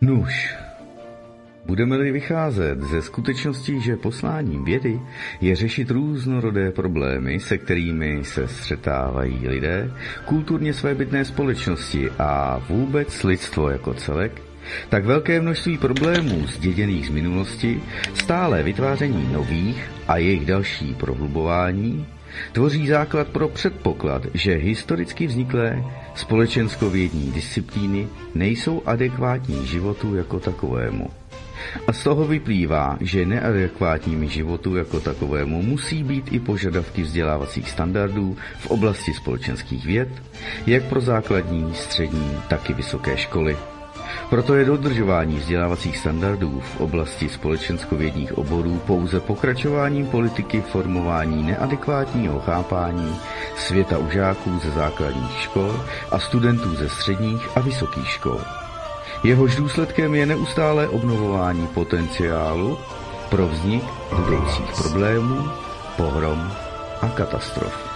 Nuž, budeme-li vycházet ze skutečnosti, že posláním vědy je řešit různorodé problémy, se kterými se střetávají lidé, kulturně svébytné společnosti a vůbec lidstvo jako celek, tak velké množství problémů zděděných z minulosti, stále vytváření nových a jejich další prohlubování, tvoří základ pro předpoklad, že historicky vzniklé společenskovědní disciplíny nejsou adekvátní životu jako takovému. A z toho vyplývá, že neadekvátními životu jako takovému musí být i požadavky vzdělávacích standardů v oblasti společenských věd, jak pro základní, střední, tak i vysoké školy. Proto je dodržování vzdělávacích standardů v oblasti společenskovědních oborů pouze pokračováním politiky formování neadekvátního chápání světa u žáků ze základních škol a studentů ze středních a vysokých škol. Jehož důsledkem je neustálé obnovování potenciálu pro vznik budoucích problémů, pohrom a katastrof.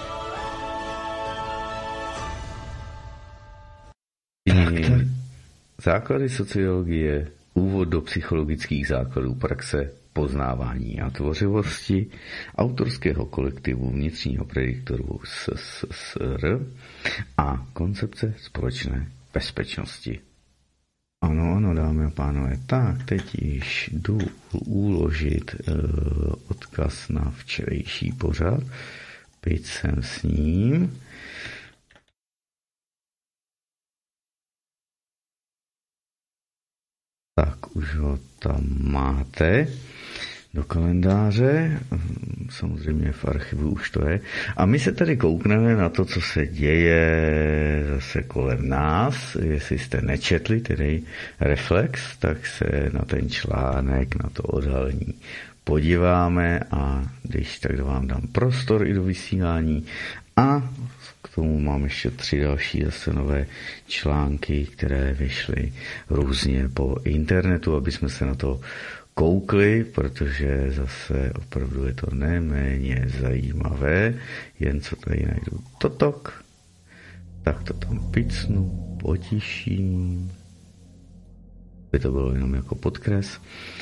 Základy sociologie, úvod do psychologických základů praxe, poznávání a tvořivosti autorského kolektivu vnitřního prediktoru SSR a koncepce společné bezpečnosti. Ano, dámy a pánové, tak teď již jdu uložit odkaz na včerejší pořad, byť jsem s ním. Tak už ho tam máte do kalendáře, samozřejmě v archivu už to je. A my se tady koukneme na to, co se děje zase kolem nás. Jestli jste nečetli tedy Reflex, tak se na ten článek, na to odhalení podíváme a když tak vám dám prostor i do vysílání. A k tomu mám ještě 3 další zase nové články, které vyšly různě po internetu, aby jsme se na to koukli, protože zase opravdu je to neméně zajímavé, jen co tady najdu totok, tak to tam picnu, potiším, by to bylo jenom jako podkres.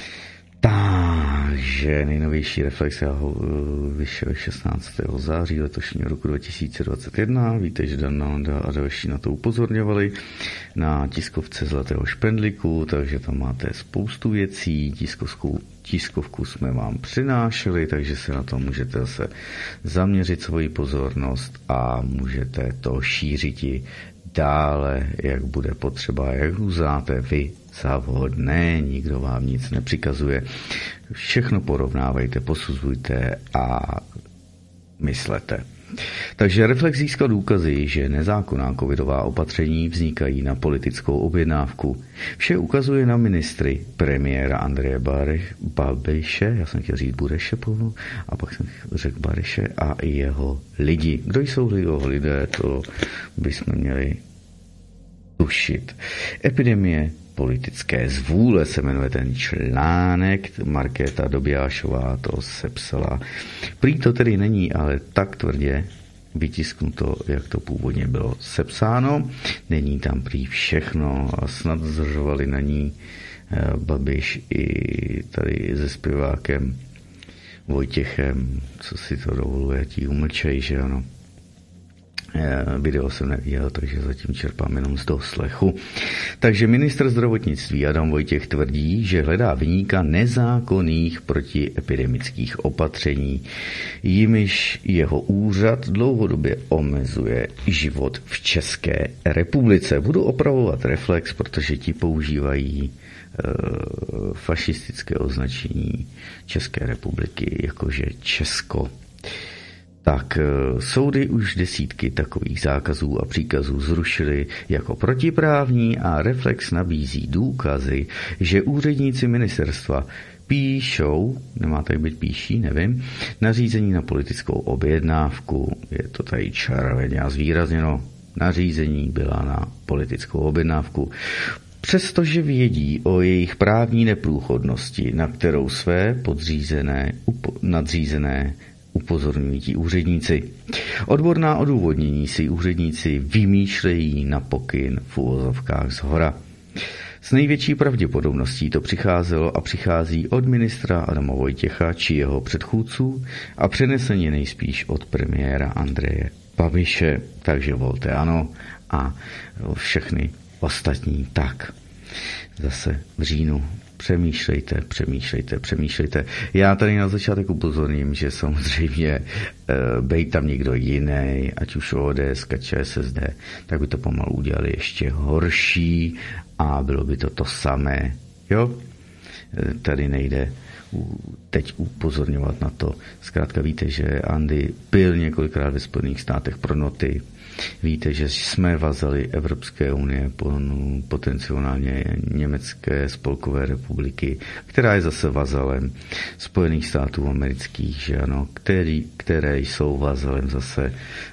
Takže nejnovější Reflex vyšel 16. září letošního roku 2021. Víte, že Dan Nalanda a další na to upozorňovali na tiskovce Zlatého špendlíku, takže tam máte spoustu věcí. Tiskovku jsme vám přinášeli, takže se na to můžete zase zaměřit svoji pozornost a můžete to šířit i dále, jak bude potřeba, jak uznáte vy za vhodné, nikdo vám nic nepřikazuje. Všechno porovnávejte, posuzujte a myslete. Takže Reflex získal důkazy, že nezákonná covidová opatření vznikají na politickou objednávku. Vše ukazuje na ministry premiéra Andreje Babiše, já jsem chtěl říct Bureše plnou, a pak jsem řekl Babiše a i jeho lidi. Kdo jsou jeho lidé, to bychom měli tušit. Epidemie politické zvůle se jmenuje ten článek, Markéta Dobiášová to sepsala. Prý to tedy není, ale tak tvrdě vytisknuto, jak to původně bylo sepsáno. Není tam prý všechno a snad zdržovali na ní Babiš i tady se zpěvákem Vojtěchem, co si to dovoluje, ti umlčejí, že ano. Video jsem neviděl, takže zatím čerpám jenom z doslechu. Takže ministr zdravotnictví Adam Vojtěch tvrdí, že hledá viníka nezákonných protiepidemických opatření, jimiž jeho úřad dlouhodobě omezuje život v České republice. Budu opravovat Reflex, protože ti používají fašistické označení České republiky, jakože Česko. Tak soudy už desítky takových zákazů a příkazů zrušily jako protiprávní a Reflex nabízí důkazy, že úředníci ministerstva píšou, nemá tady být píší, nevím, nařízení na politickou objednávku. Je to tady červeně a zvýrazněno. Nařízení byla na politickou objednávku. Přestože vědí o jejich právní neprůchodnosti, na kterou své nadřízené upozorňují ti úředníci. Odborná odůvodnění si úředníci vymýšlejí na pokyn v uvozovkách zhora. S největší pravděpodobností to přicházelo a přichází od ministra Adama Vojtěcha či jeho předchůdců a přeneseně nejspíš od premiéra Andreje Babiše, takže volte ano a všechny ostatní tak. Zase v říjnu přemýšlejte. Já tady na začátek upozorním, že samozřejmě bejt tam někdo jiný, ať už ODS, ČSSD, tak by to pomalu udělali ještě horší a bylo by to samé. Jo? Tady nejde teď upozorňovat na to. Zkrátka víte, že Andy byl několikrát ve Spojených státech pro noty. Víte, že jsme vazali Evropské unie, potenciálně Německé spolkové republiky, která je zase vazalem Spojených států amerických, že ano, které jsou vazalem zase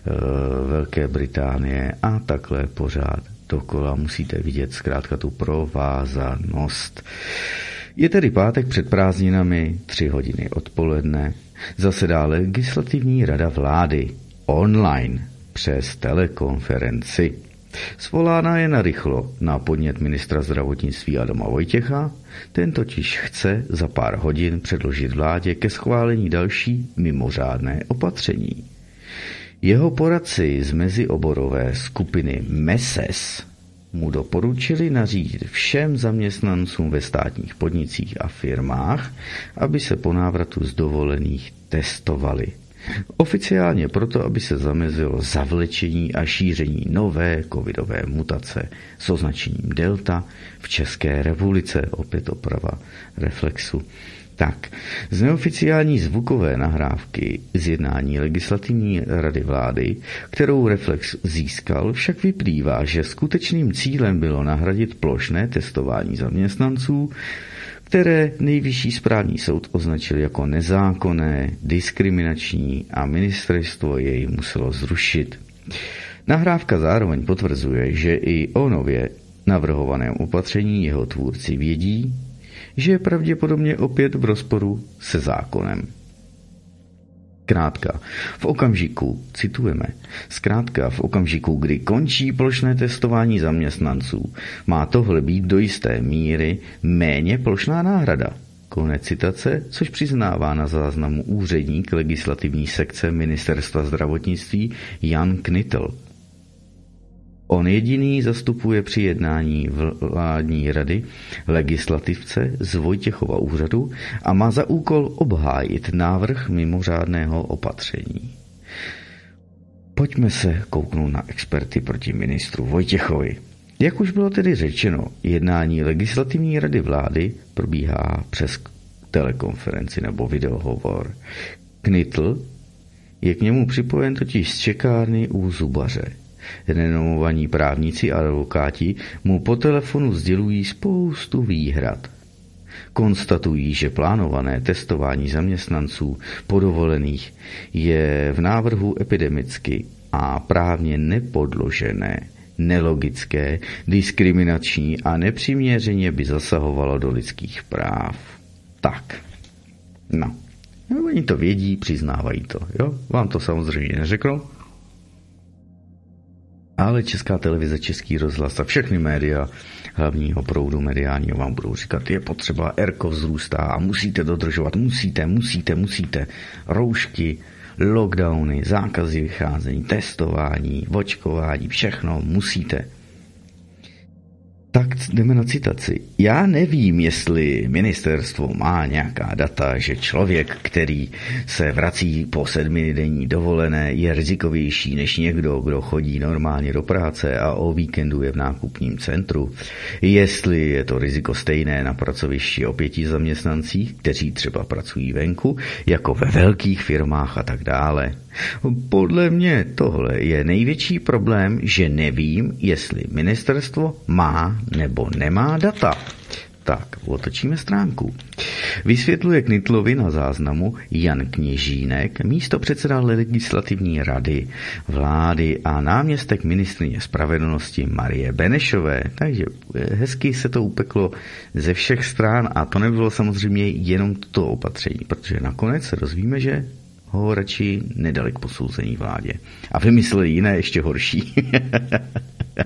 Velké Británie a takhle pořád dokola. Musíte vidět zkrátka tu provázanost. Je tedy pátek před prázdninami, 3 hodiny odpoledne, zasedá legislativní rada vlády online přes telekonferenci. Svolána je narychlo na podnět ministra zdravotnictví Adama Vojtěcha, ten totiž chce za pár hodin předložit vládě ke schválení další mimořádné opatření. Jeho poradci z mezioborové skupiny MESES mu doporučili nařídit všem zaměstnancům ve státních podnicích a firmách, aby se po návratu z dovolených testovali. Oficiálně proto, aby se zamezilo zavlečení a šíření nové covidové mutace s označením Delta v České republice. Opět oprava Reflexu. Tak, z neoficiální zvukové nahrávky z jednání legislativní rady vlády, kterou Reflex získal, však vyplývá, že skutečným cílem bylo nahradit plošné testování zaměstnanců, které Nejvyšší správní soud označil jako nezákonné, diskriminační a ministerstvo jej muselo zrušit. Nahrávka zároveň potvrzuje, že i o nově navrhovaném opatření jeho tvůrci vědí, že je pravděpodobně opět v rozporu se zákonem. Zkrátka v okamžiku, kdy končí plošné testování zaměstnanců, má tohle být do jisté míry méně plošná náhrada. Konec citace, což přiznává na záznamu úředník legislativní sekce Ministerstva zdravotnictví Jan Knitl. On jediný zastupuje při jednání vládní rady legislativce z Vojtěchova úřadu a má za úkol obhájit návrh mimořádného opatření. Pojďme se kouknout na experty proti ministru Vojtěchovi. Jak už bylo tedy řečeno, jednání legislativní rady vlády probíhá přes telekonferenci nebo videohovor. Knitl je k němu připojen totiž z čekárny u zubaře. Renomovaní právníci a advokáti mu po telefonu sdělují spoustu výhrad. Konstatují, že plánované testování zaměstnanců po dovolených je v návrhu epidemicky a právně nepodložené, nelogické, diskriminační a nepřiměřeně by zasahovalo do lidských práv. Tak, no, oni to vědí, přiznávají to, jo? Vám to samozřejmě neřeknou. Ale Česká televize, Český rozhlas a všechny média hlavního proudu mediálního vám budou říkat, je potřeba, ERKO vzrůstá a musíte dodržovat, musíte. Roušky, lockdowny, zákazy vycházení, testování, očkování, všechno musíte. Tak jdeme na citaci. Já nevím, jestli ministerstvo má nějaká data, že člověk, který se vrací po 7denní dovolené, je rizikovější než někdo, kdo chodí normálně do práce a o víkendu je v nákupním centru. Jestli je to riziko stejné na pracovišti o 5 zaměstnancích, kteří třeba pracují venku, jako ve velkých firmách a tak dále. Podle mě tohle je největší problém, že nevím, jestli ministerstvo má nebo nemá data. Tak, otočíme stránku. Vysvětluje Knitlovi na záznamu Jan Kněžínek, místopředseda legislativní rady vlády a náměstek ministryně spravedlnosti Marie Benešové. Takže hezky se to upeklo ze všech stran a to nebylo samozřejmě jenom to opatření, protože nakonec se dozvíme, že ho radši nedali k posouzení vládě. A vymysleli jiné ještě horší.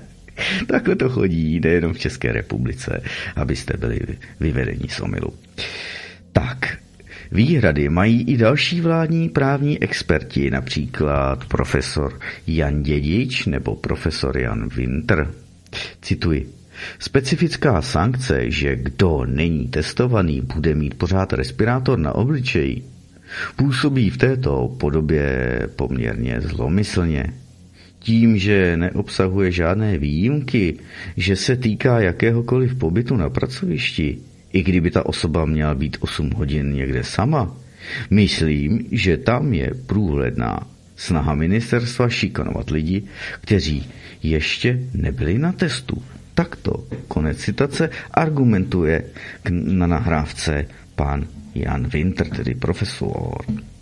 Takhle to chodí, nejenom v České republice, abyste byli vyvedeni z omylu. Tak, výhrady mají i další vládní právní experti, například profesor Jan Dědič nebo profesor Jan Winter. Cituji. Specifická sankce, že kdo není testovaný, bude mít pořád respirátor na obličeji, působí v této podobě poměrně zlomyslně. Tím, že neobsahuje žádné výjimky, že se týká jakéhokoliv pobytu na pracovišti, i kdyby ta osoba měla být 8 hodin někde sama, myslím, že tam je průhledná snaha ministerstva šikanovat lidi, kteří ještě nebyli na testu. Takto, konec citace, argumentuje na nahrávce pan Jan Winter, tedy profesor.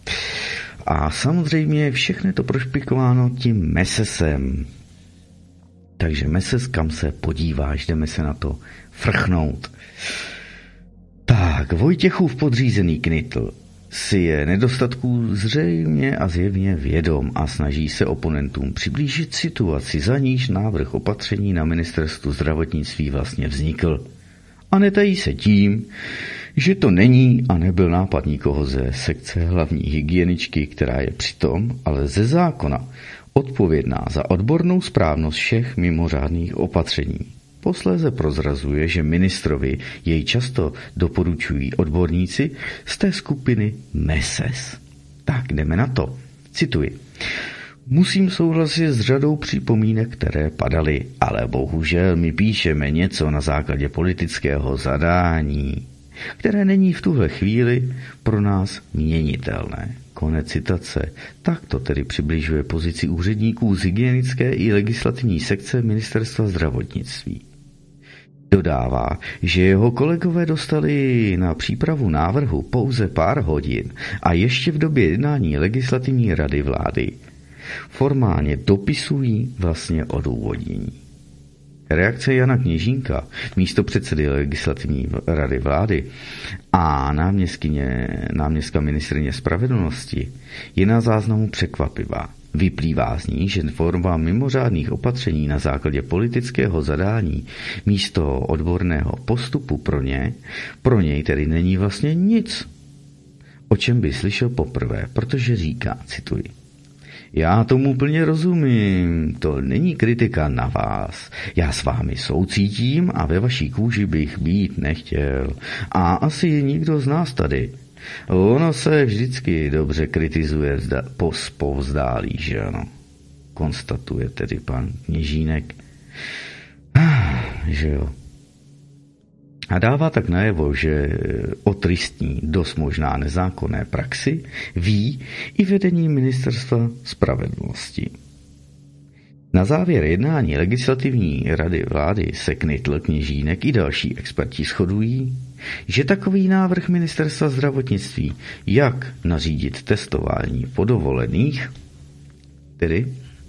A samozřejmě všechno je to prošpikováno tím mesesem. Takže meses, kam se podíváš, jdeme se na to frchnout. Tak, Vojtěchův podřízený Knitl si je nedostatků zřejmě a zjevně vědom a snaží se oponentům přiblížit situaci, za níž návrh opatření na ministerstvu zdravotnictví vlastně vznikl. A netají se tím, že to není a nebyl nápad nikoho ze sekce hlavní hygieničky, která je přitom, ale ze zákona, odpovědná za odbornou správnost všech mimořádných opatření. Posléze prozrazuje, že ministrovi jej často doporučují odborníci z té skupiny MESES. Tak jdeme na to. Cituji. Musím souhlasit s řadou připomínek, které padaly, ale bohužel my píšeme něco na základě politického zadání, které není v tuhle chvíli pro nás měnitelné. Konec citace. Tak to tedy přibližuje pozici úředníků z hygienické i legislativní sekce ministerstva zdravotnictví. Dodává, že jeho kolegové dostali na přípravu návrhu pouze pár hodin a ještě v době jednání legislativní rady vlády formálně dopisují vlastně odůvodnění. Reakce Jana Kněžínka, místopředsedy legislativní rady vlády a náměstka ministryně spravedlnosti je na záznamu překvapivá. Vyplývá z ní, že forma mimořádných opatření na základě politického zadání místo odborného postupu pro něj tedy není vlastně nic, o čem by slyšel poprvé, protože říká, cituji, já tomu plně rozumím, to není kritika na vás. Já s vámi soucítím a ve vaší kůži bych být nechtěl. A asi nikdo z nás tady. Ono se vždycky dobře kritizuje povzdálí, že ano? Konstatuje tedy pan Kněžínek. Že jo. A dává tak najevo, že o tristní, dost možná nezákonné praxi ví i vedení ministerstva spravedlnosti. Na závěr jednání legislativní rady vlády se Knitl, Kněžínek i další experti shodují, že takový návrh ministerstva zdravotnictví, jak nařídit testování podovolených, tedy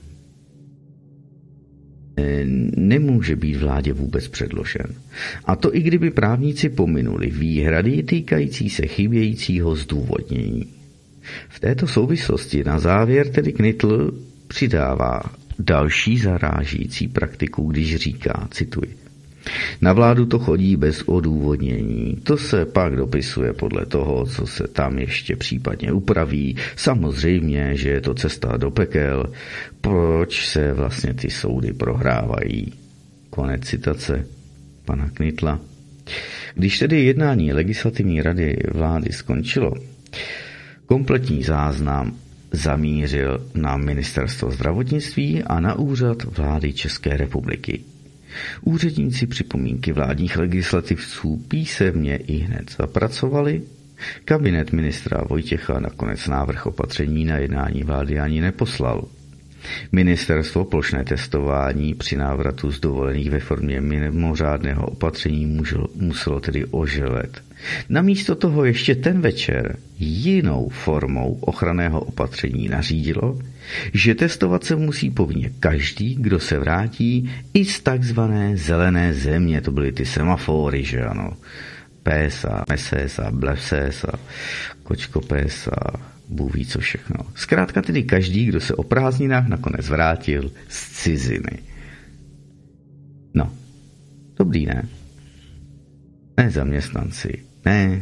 nemůže být vládě vůbec předložen. A to i kdyby právníci pominuli výhrady týkající se chybějícího zdůvodnění. V této souvislosti na závěr tedy Knitl přidává další zarážící praktiku, když říká, cituji, na vládu to chodí bez odůvodnění, to se pak dopisuje podle toho, co se tam ještě případně upraví. Samozřejmě, že je to cesta do pekel, proč se vlastně ty soudy prohrávají. Konec citace pana Knitla. Když tedy jednání legislativní rady vlády skončilo, kompletní záznam zamířil na ministerstvo zdravotnictví a na úřad vlády České republiky. Úředníci připomínky vládních legislativců písemně i hned zapracovali. Kabinet ministra Vojtěcha nakonec návrh opatření na jednání vlády ani neposlal. Ministerstvo plošné testování při návratu z dovolených ve formě mimořádného opatření muselo tedy oželet. Namísto toho ještě ten večer jinou formou ochranného opatření nařídilo, že testovat se musí povinně každý, kdo se vrátí i z takzvané zelené země. To byly ty semafory, že ano. PESA, MESES, BLESES, KOČKOPES a Bůh ví co všechno. Zkrátka tedy každý, kdo se o prázdninách nakonec vrátil z ciziny. No, dobrý, ne? Ne zaměstnanci, ne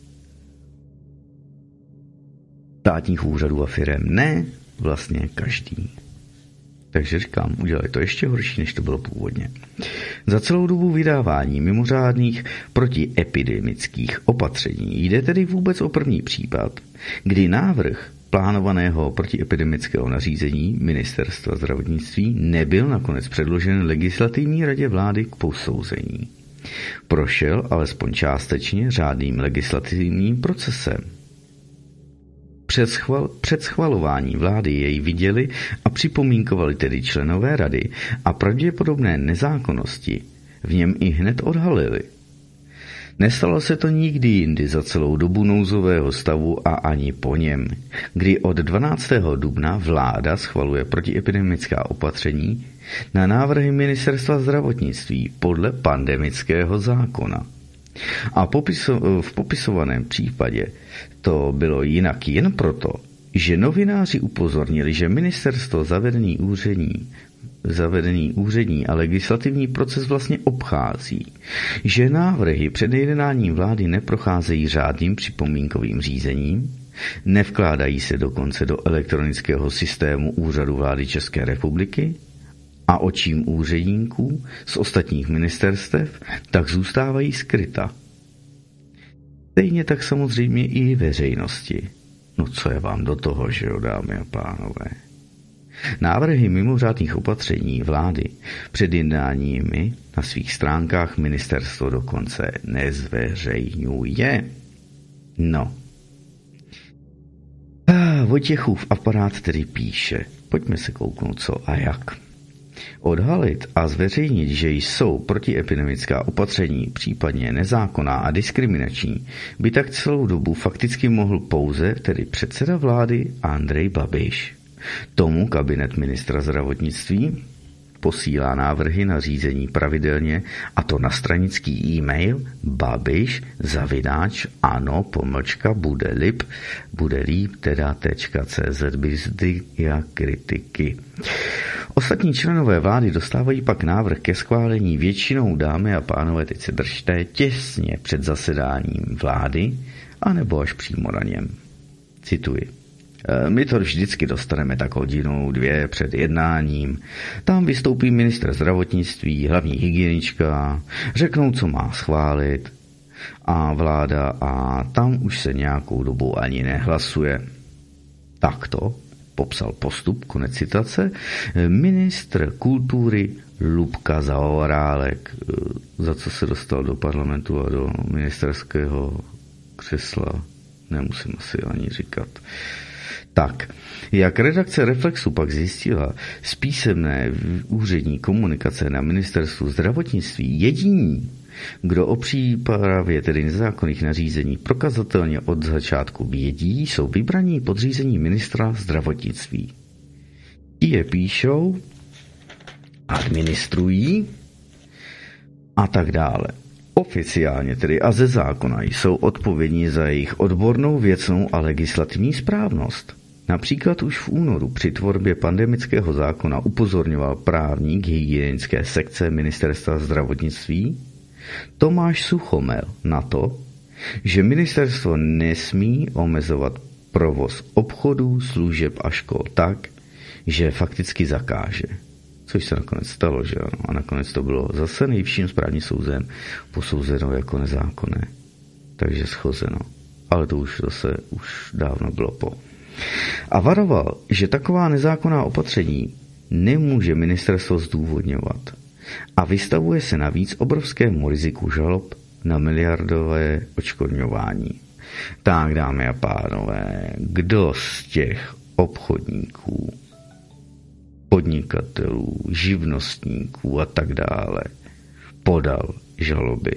státních úřadů a firem, ne vlastně každý. Takže říkám, udělali to ještě horší, než to bylo původně. Za celou dobu vydávání mimořádných protiepidemických opatření jde tedy vůbec o první případ, kdy návrh plánovaného protiepidemického nařízení Ministerstva zdravotnictví nebyl nakonec předložen Legislativní radě vlády k posouzení. Prošel alespoň částečně řádným legislativním procesem. Před schvalování vlády jej viděli a připomínkovali tedy členové rady a pravděpodobné nezákonnosti v něm i hned odhalili. Nestalo se to nikdy jindy za celou dobu nouzového stavu a ani po něm, kdy od 12. dubna vláda schvaluje protiepidemická opatření na návrhy Ministerstva zdravotnictví podle pandemického zákona. A v popisovaném případě to bylo jinak jen proto, že novináři upozornili, že ministerstvo zavedený úřední a legislativní proces vlastně obchází, že návrhy před jednáním vlády neprocházejí řádným připomínkovým řízením, nevkládají se dokonce do elektronického systému Úřadu vlády České republiky a očím úředníků z ostatních ministerstev tak zůstávají skryta. Stejně tak samozřejmě i veřejnosti. No co je vám do toho, že jo, dámy a pánové? Návrhy mimořádných opatření vlády před jednáními na svých stránkách ministerstvo dokonce nezveřejňuje. No. Vojtěchův aparát tedy píše. Pojďme se kouknout, co a jak. Odhalit a zveřejnit, že jsou protiepidemická opatření, případně nezákonná a diskriminační, by tak celou dobu fakticky mohl pouze tedy předseda vlády Andrej Babiš. Tomu kabinet ministra zdravotnictví posílá návrhy na řízení pravidelně, a to na stranický e-mail babiš@ano-bude-líp.cz bez diakritiky. Ostatní členové vlády dostávají pak návrh ke schválení většinou, dámy a pánové, teď se držte, těsně před zasedáním vlády, anebo až přímo na něm. Cituji. My to vždycky dostaneme tak hodinu, 2 před jednáním. Tam vystoupí ministr zdravotnictví, hlavní hygienička, řeknou, co má schválit a vláda a tam už se nějakou dobu ani nehlasuje. Takto popsal postup, konec citace, ministr kultury Lubka Zaorálek, za co se dostal do parlamentu a do ministerského křesla, nemusím asi ani říkat. Tak, jak redakce Reflexu pak zjistila z písemné úřední komunikace na ministerstvu zdravotnictví, jediní, kdo o přípravě tedy nezákonných nařízení prokazatelně od začátku vědí, jsou vybraní podřízení ministra zdravotnictví. Ti je píšou, administrují a tak dále. Oficiálně tedy a ze zákona jsou odpovědní za jejich odbornou, věcnou a legislativní správnost. Například už v únoru při tvorbě pandemického zákona upozorňoval právník hygienické sekce Ministerstva zdravotnictví Tomáš Suchomel na to, že ministerstvo nesmí omezovat provoz obchodů, služeb a škol tak, že fakticky zakáže. Což se nakonec stalo, že ano? A nakonec to bylo zase nejvyšším správním soudem posouzeno jako nezákonné. Takže schozeno. Ale to už dávno bylo po. A varoval, že taková nezákonná opatření nemůže ministerstvo zdůvodňovat. A vystavuje se navíc obrovskému riziku žalob na miliardové odškodňování. Tak, dámy a pánové, kdo z těch obchodníků, podnikatelů, živnostníků a tak dále podal žaloby?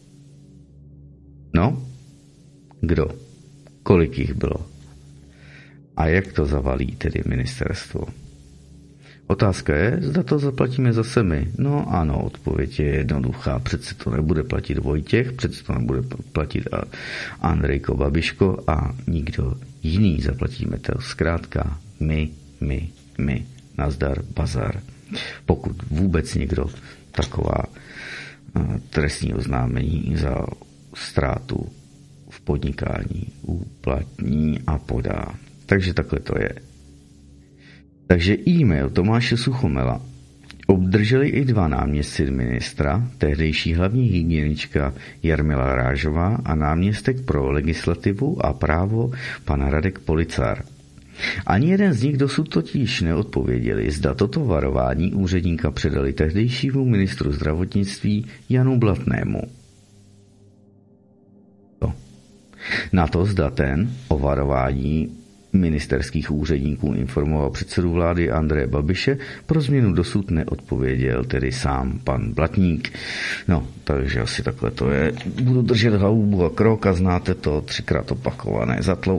No, kdo? Kolik jich bylo? A jak to zavalí tedy ministerstvo? Otázka je, zda to zaplatíme zase my. No ano, odpověď je jednoduchá. Přece to nebude platit Vojtěch, přece to nebude platit Andrejko Babiško a nikdo jiný. Zaplatíme to zkrátka my. Nazdar, bazar. Pokud vůbec někdo taková trestní oznámení za ztrátu v podnikání uplatní a podá. Takže takhle to je. Takže e-mail Tomáše Suchomela obdrželi i 2 náměstci ministra, tehdejší hlavní hygienička Jarmila Rážová a náměstek pro legislativu a právo pan Radek Policar. Ani jeden z nich dosud totiž neodpověděli, zda toto varování úředníka předali tehdejšímu ministru zdravotnictví Janu Blatnému. Na to, zda ten o varování ministerských úředníků informoval předsedu vlády Andreje Babiše, pro změnu dosud neodpověděl tedy sám pan Blatník. No, takže asi takhle to je. Budu držet hlavu a krok a znáte to 3krát opakované.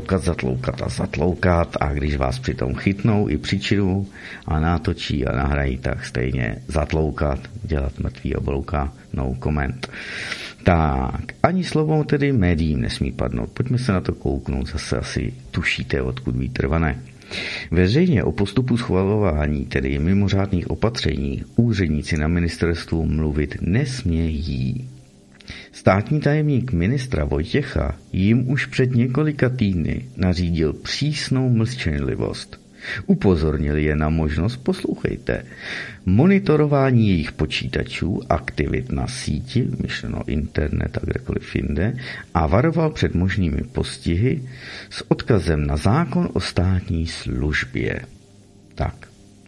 Zatloukat a když vás přitom chytnou i příčinu a nátočí a nahrají, tak stejně zatloukat, dělat mrtvý oblouka, no comment. Tak, ani slovo tedy médiím nesmí padnout. Pojďme se na to kouknout, zase asi tušíte, odkud vítr vane. Veřejně o postupu schvalování, tedy mimořádných opatření, úředníci na ministerstvu mluvit nesmějí. Státní tajemník ministra Vojtěcha jim už před několika týdny nařídil přísnou mlčenlivost. Upozornili je na možnost, poslouchejte, monitorování jejich počítačů, aktivit na síti, myšleno internet a kdekoliv jinde, a varoval před možnými postihy s odkazem na zákon o státní službě. Tak.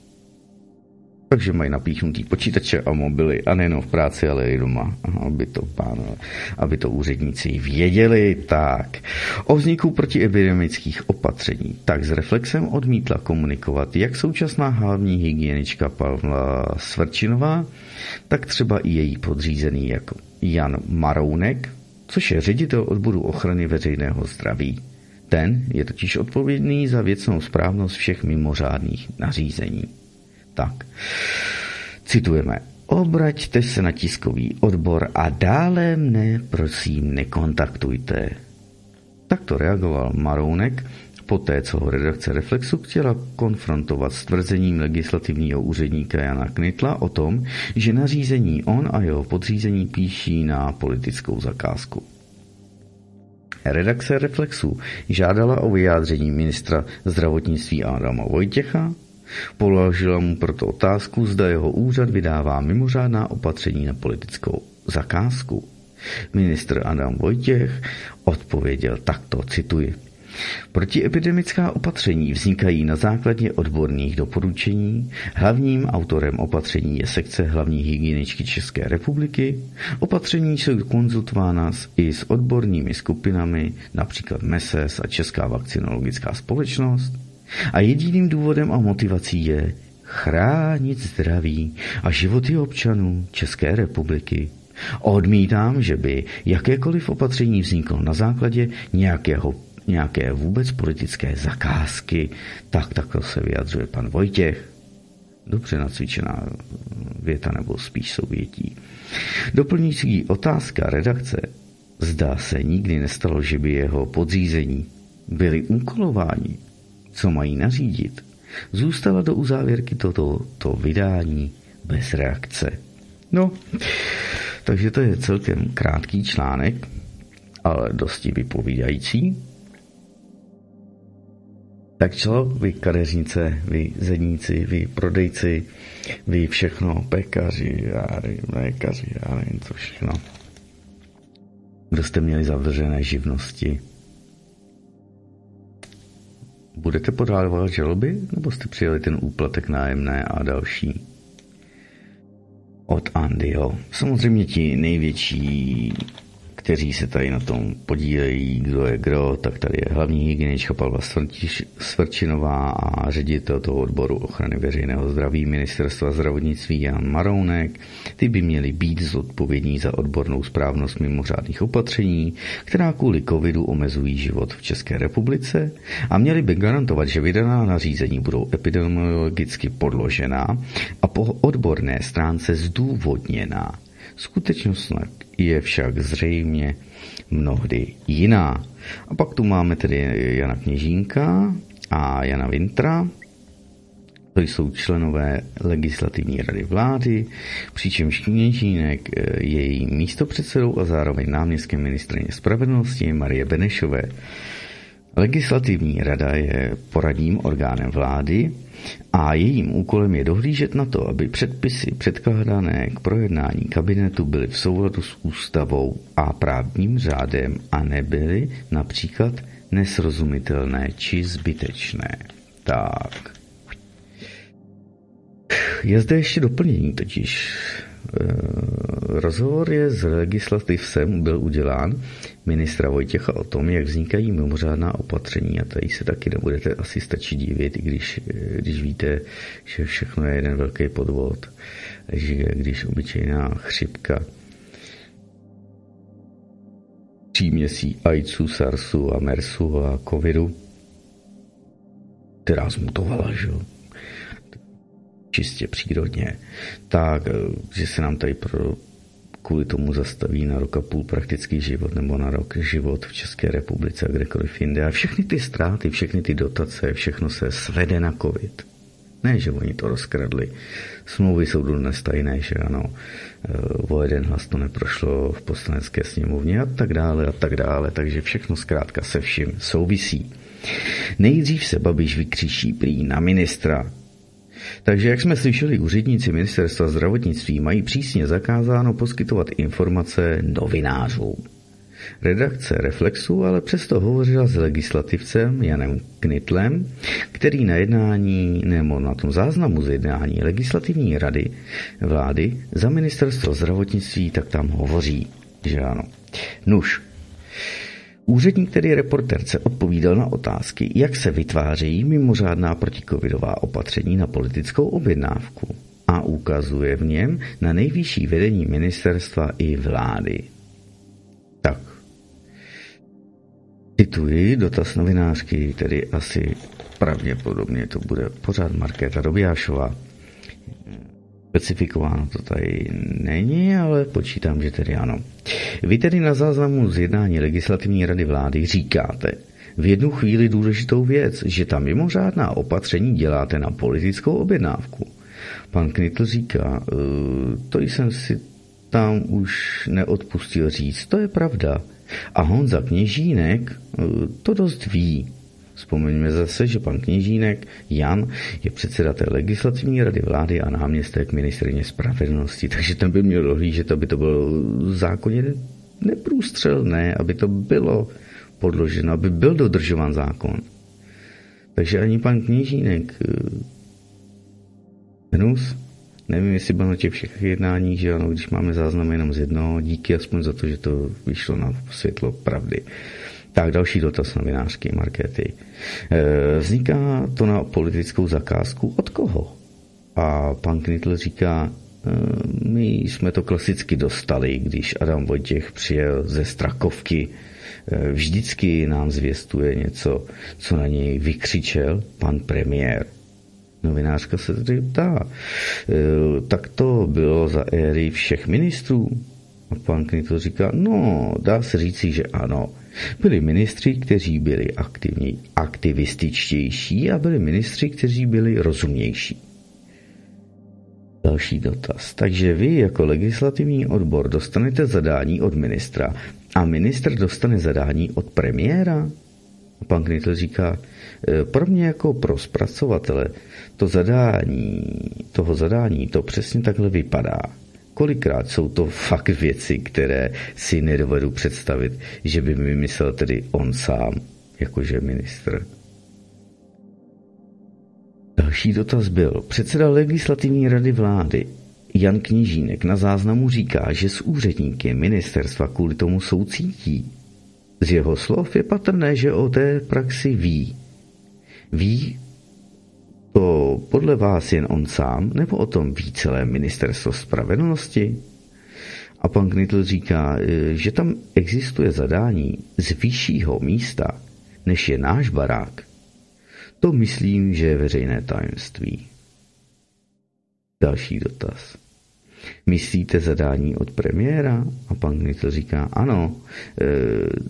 Takže mají napíchnutý počítače a mobily, a nejen v práci, ale i doma, aby to úředníci věděli. Tak. O vzniku protiepidemických opatření tak s Reflexem odmítla komunikovat jak současná hlavní hygienička Pavla Svrčinová, tak třeba i její podřízený jako Jan Marounek, což je ředitel odboru ochrany veřejného zdraví. Ten je totiž odpovědný za věcnou správnost všech mimořádných nařízení. Tak, citujeme. Obraťte se na tiskový odbor a dále mne, prosím, nekontaktujte. Takto reagoval Marounek, poté co ho redakce Reflexu chtěla konfrontovat s tvrzením legislativního úředníka Jana Knitla o tom, že nařízení on a jeho podřízení píší na politickou zakázku. Redakce Reflexu žádala o vyjádření ministra zdravotnictví Adama Vojtěcha, položila mu proto otázku, zda jeho úřad vydává mimořádná opatření na politickou zakázku. Ministr Adam Vojtěch odpověděl takto, cituji. Protiepidemická opatření vznikají na základě odborných doporučení. Hlavním autorem opatření je sekce hlavní hygieničky České republiky. Opatření jsou konzultována i s odbornými skupinami, například MESES a Česká vakcinologická společnost. A jediným důvodem a motivací je chránit zdraví a životy občanů České republiky. Odmítám, že by jakékoliv opatření vzniklo na základě nějaké vůbec politické zakázky. Takto se vyjadřuje pan Vojtěch. Dobře nacvičená věta, nebo spíš souvětí. Doplňující otázka redakce, zdá se nikdy nestalo, že by jeho podřízení byli úkolováni, co mají nařídit, zůstala do uzávěrky toto vydání bez reakce. No, takže to je celkem krátký článek, ale dosti vypovídající. Tak čo, vy kadeřnice, vy zedníci, vy prodejci, vy všechno, pekaři, lékaři, já nevím co všechno. Kdo jste měli zavřené živnosti? Budete podávat žaloby, nebo jste přijali ten úplatek nájemné a další? Od Andyho. Samozřejmě ti největší, kteří se tady na tom podílejí, kdo je kdo, tak tady je hlavní hygienička Pavla Svrčinová a ředitel toho odboru ochrany veřejného zdraví ministerstva zdravotnictví Jan Marounek. Ty by měli být zodpovědní za odbornou správnost mimořádných opatření, která kvůli covidu omezují život v České republice, a měli by garantovat, že vydaná nařízení budou epidemiologicky podložená a po odborné stránce zdůvodněná. Skutečnost je však zřejmě mnohdy jiná. A pak tu máme tedy Jana Kněžínka a Jana Wintra, To jsou členové legislativní rady vlády, přičemž Kněžínek je její místopředsedou a zároveň náměstkem ministryně spravedlnosti Marie Benešové. Legislativní rada je poradním orgánem vlády a jejím úkolem je dohlížet na to, aby předpisy předkládané k projednání kabinetu byly v souladu s ústavou a právním řádem a nebyly například nesrozumitelné či zbytečné. Tak. Je zde ještě doplnění totiž. Rozhovor je s legislativcem byl udělán ministra Vojtěcha o tom, jak vznikají mimořádná opatření a tady se taky nebudete asi stačit divit, i když víte, že všechno je jeden velký podvod, že když obyčejná chřipka příměsí AIDSu, SARSu a MERSu a covidu, která zmutovala, že jo, čistě přírodně, tak, že se nám tady kvůli tomu zastaví na rok a půl praktický život nebo na rok život v České republice a kdekoliv jinde. A všechny ty ztráty, všechny ty dotace, všechno se svede na covid. Ne, že oni to rozkradli. Smlouvy jsou dodnes tajné, že ano, o jeden hlas to neprošlo v poslanecké sněmovně a tak dále, takže všechno zkrátka se vším souvisí. Nejdřív se Babiš vykřičí prý na ministra. Takže, jak jsme slyšeli, úředníci ministerstva zdravotnictví mají přísně zakázáno poskytovat informace novinářům. Redakce Reflexu ale přesto hovořila s legislativcem Janem Knitlem, který na jednání nebo na tom záznamu z jednání legislativní rady vlády za ministerstvo zdravotnictví tak tam hovoří, že ano. Nuž. Úředník, který reportérce odpovídal na otázky, jak se vytvářejí mimořádná protikovidová opatření na politickou objednávku a ukazuje v něm na nejvyšší vedení ministerstva i vlády. Tak. Cituji dotaz novinářky, tedy asi pravděpodobně to bude pořád Markéta Dobiášová. Specifikováno to tady není, ale počítám, že tedy ano. Vy tedy na záznamu z jednání legislativní rady vlády říkáte v jednu chvíli důležitou věc, že ta mimořádná opatření děláte na politickou objednávku. Pan Knitl říká, to jsem si tam už neodpustil říct, to je pravda. A Honza Kněžínek to dost ví. Vzpomeňme zase, že pan Kněžínek Jan je předseda té legislativní rady vlády a náměstek ministryně spravedlnosti, takže ten by měl dohlížet, aby to bylo zákonně neprůstřelné, aby to bylo podloženo, aby byl dodržován zákon. Takže ani pan Kněžínek Hnus, nevím, jestli byl na těch všech jednáních, že ano, když máme záznam jenom z jednoho, díky aspoň za to, že to vyšlo na světlo pravdy. Tak další dotaz novinářky Markéty. Vzniká to na politickou zakázku od koho? A pan Knitl říká, my jsme to klasicky dostali, když Adam Vojtěch přijel ze Strakovky. Vždycky nám zvěstuje něco, co na něj vykřičel pan premiér. Novinářka se tedy ptá, tak to bylo za éry všech ministrů? A pan Knitl říká, no, dá se říci, že ano. Byli ministři, kteří byli aktivističtější a byli ministři, kteří byli rozumnější. Další dotaz. Takže vy jako legislativní odbor dostanete zadání od ministra a ministr dostane zadání od premiéra? A pan Knitl říká, pro mě jako pro zpracovatele toho zadání to přesně takhle vypadá. Kolikrát jsou to fakt věci, které si nedovedu představit, že by mi myslel tedy on sám, jakože ministr. Další dotaz byl, předseda legislativní rady vlády Jan Kněžínek na záznamu říká, že s úředníky ministerstva kvůli tomu soucítí. Z jeho slov je patrné, že o té praxi ví. Ví to podle vás jen on sám, nebo o tom ví celé ministerstvo spravedlnosti? A pan Knitl říká, že tam existuje zadání z vyššího místa, než je náš barák. To myslím, že je veřejné tajemství. Další dotaz. Myslíte zadání od premiéra? A pan Knitl říká, ano,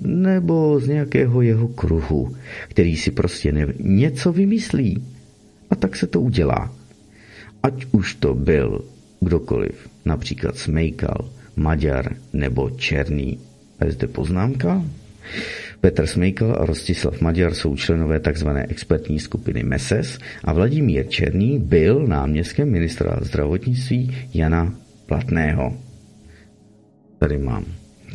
nebo z nějakého jeho kruhu, který si prostě něco vymyslí. a tak se to udělá. Ať už to byl kdokoliv, například Smejkal, Maďar nebo Černý. A je zde poznámka? Petr Smejkal a Rostislav Maďar jsou členové tzv. Expertní skupiny MESES a Vladimír Černý byl náměstkem ministra zdravotnictví Jana Blatného. Tady mám.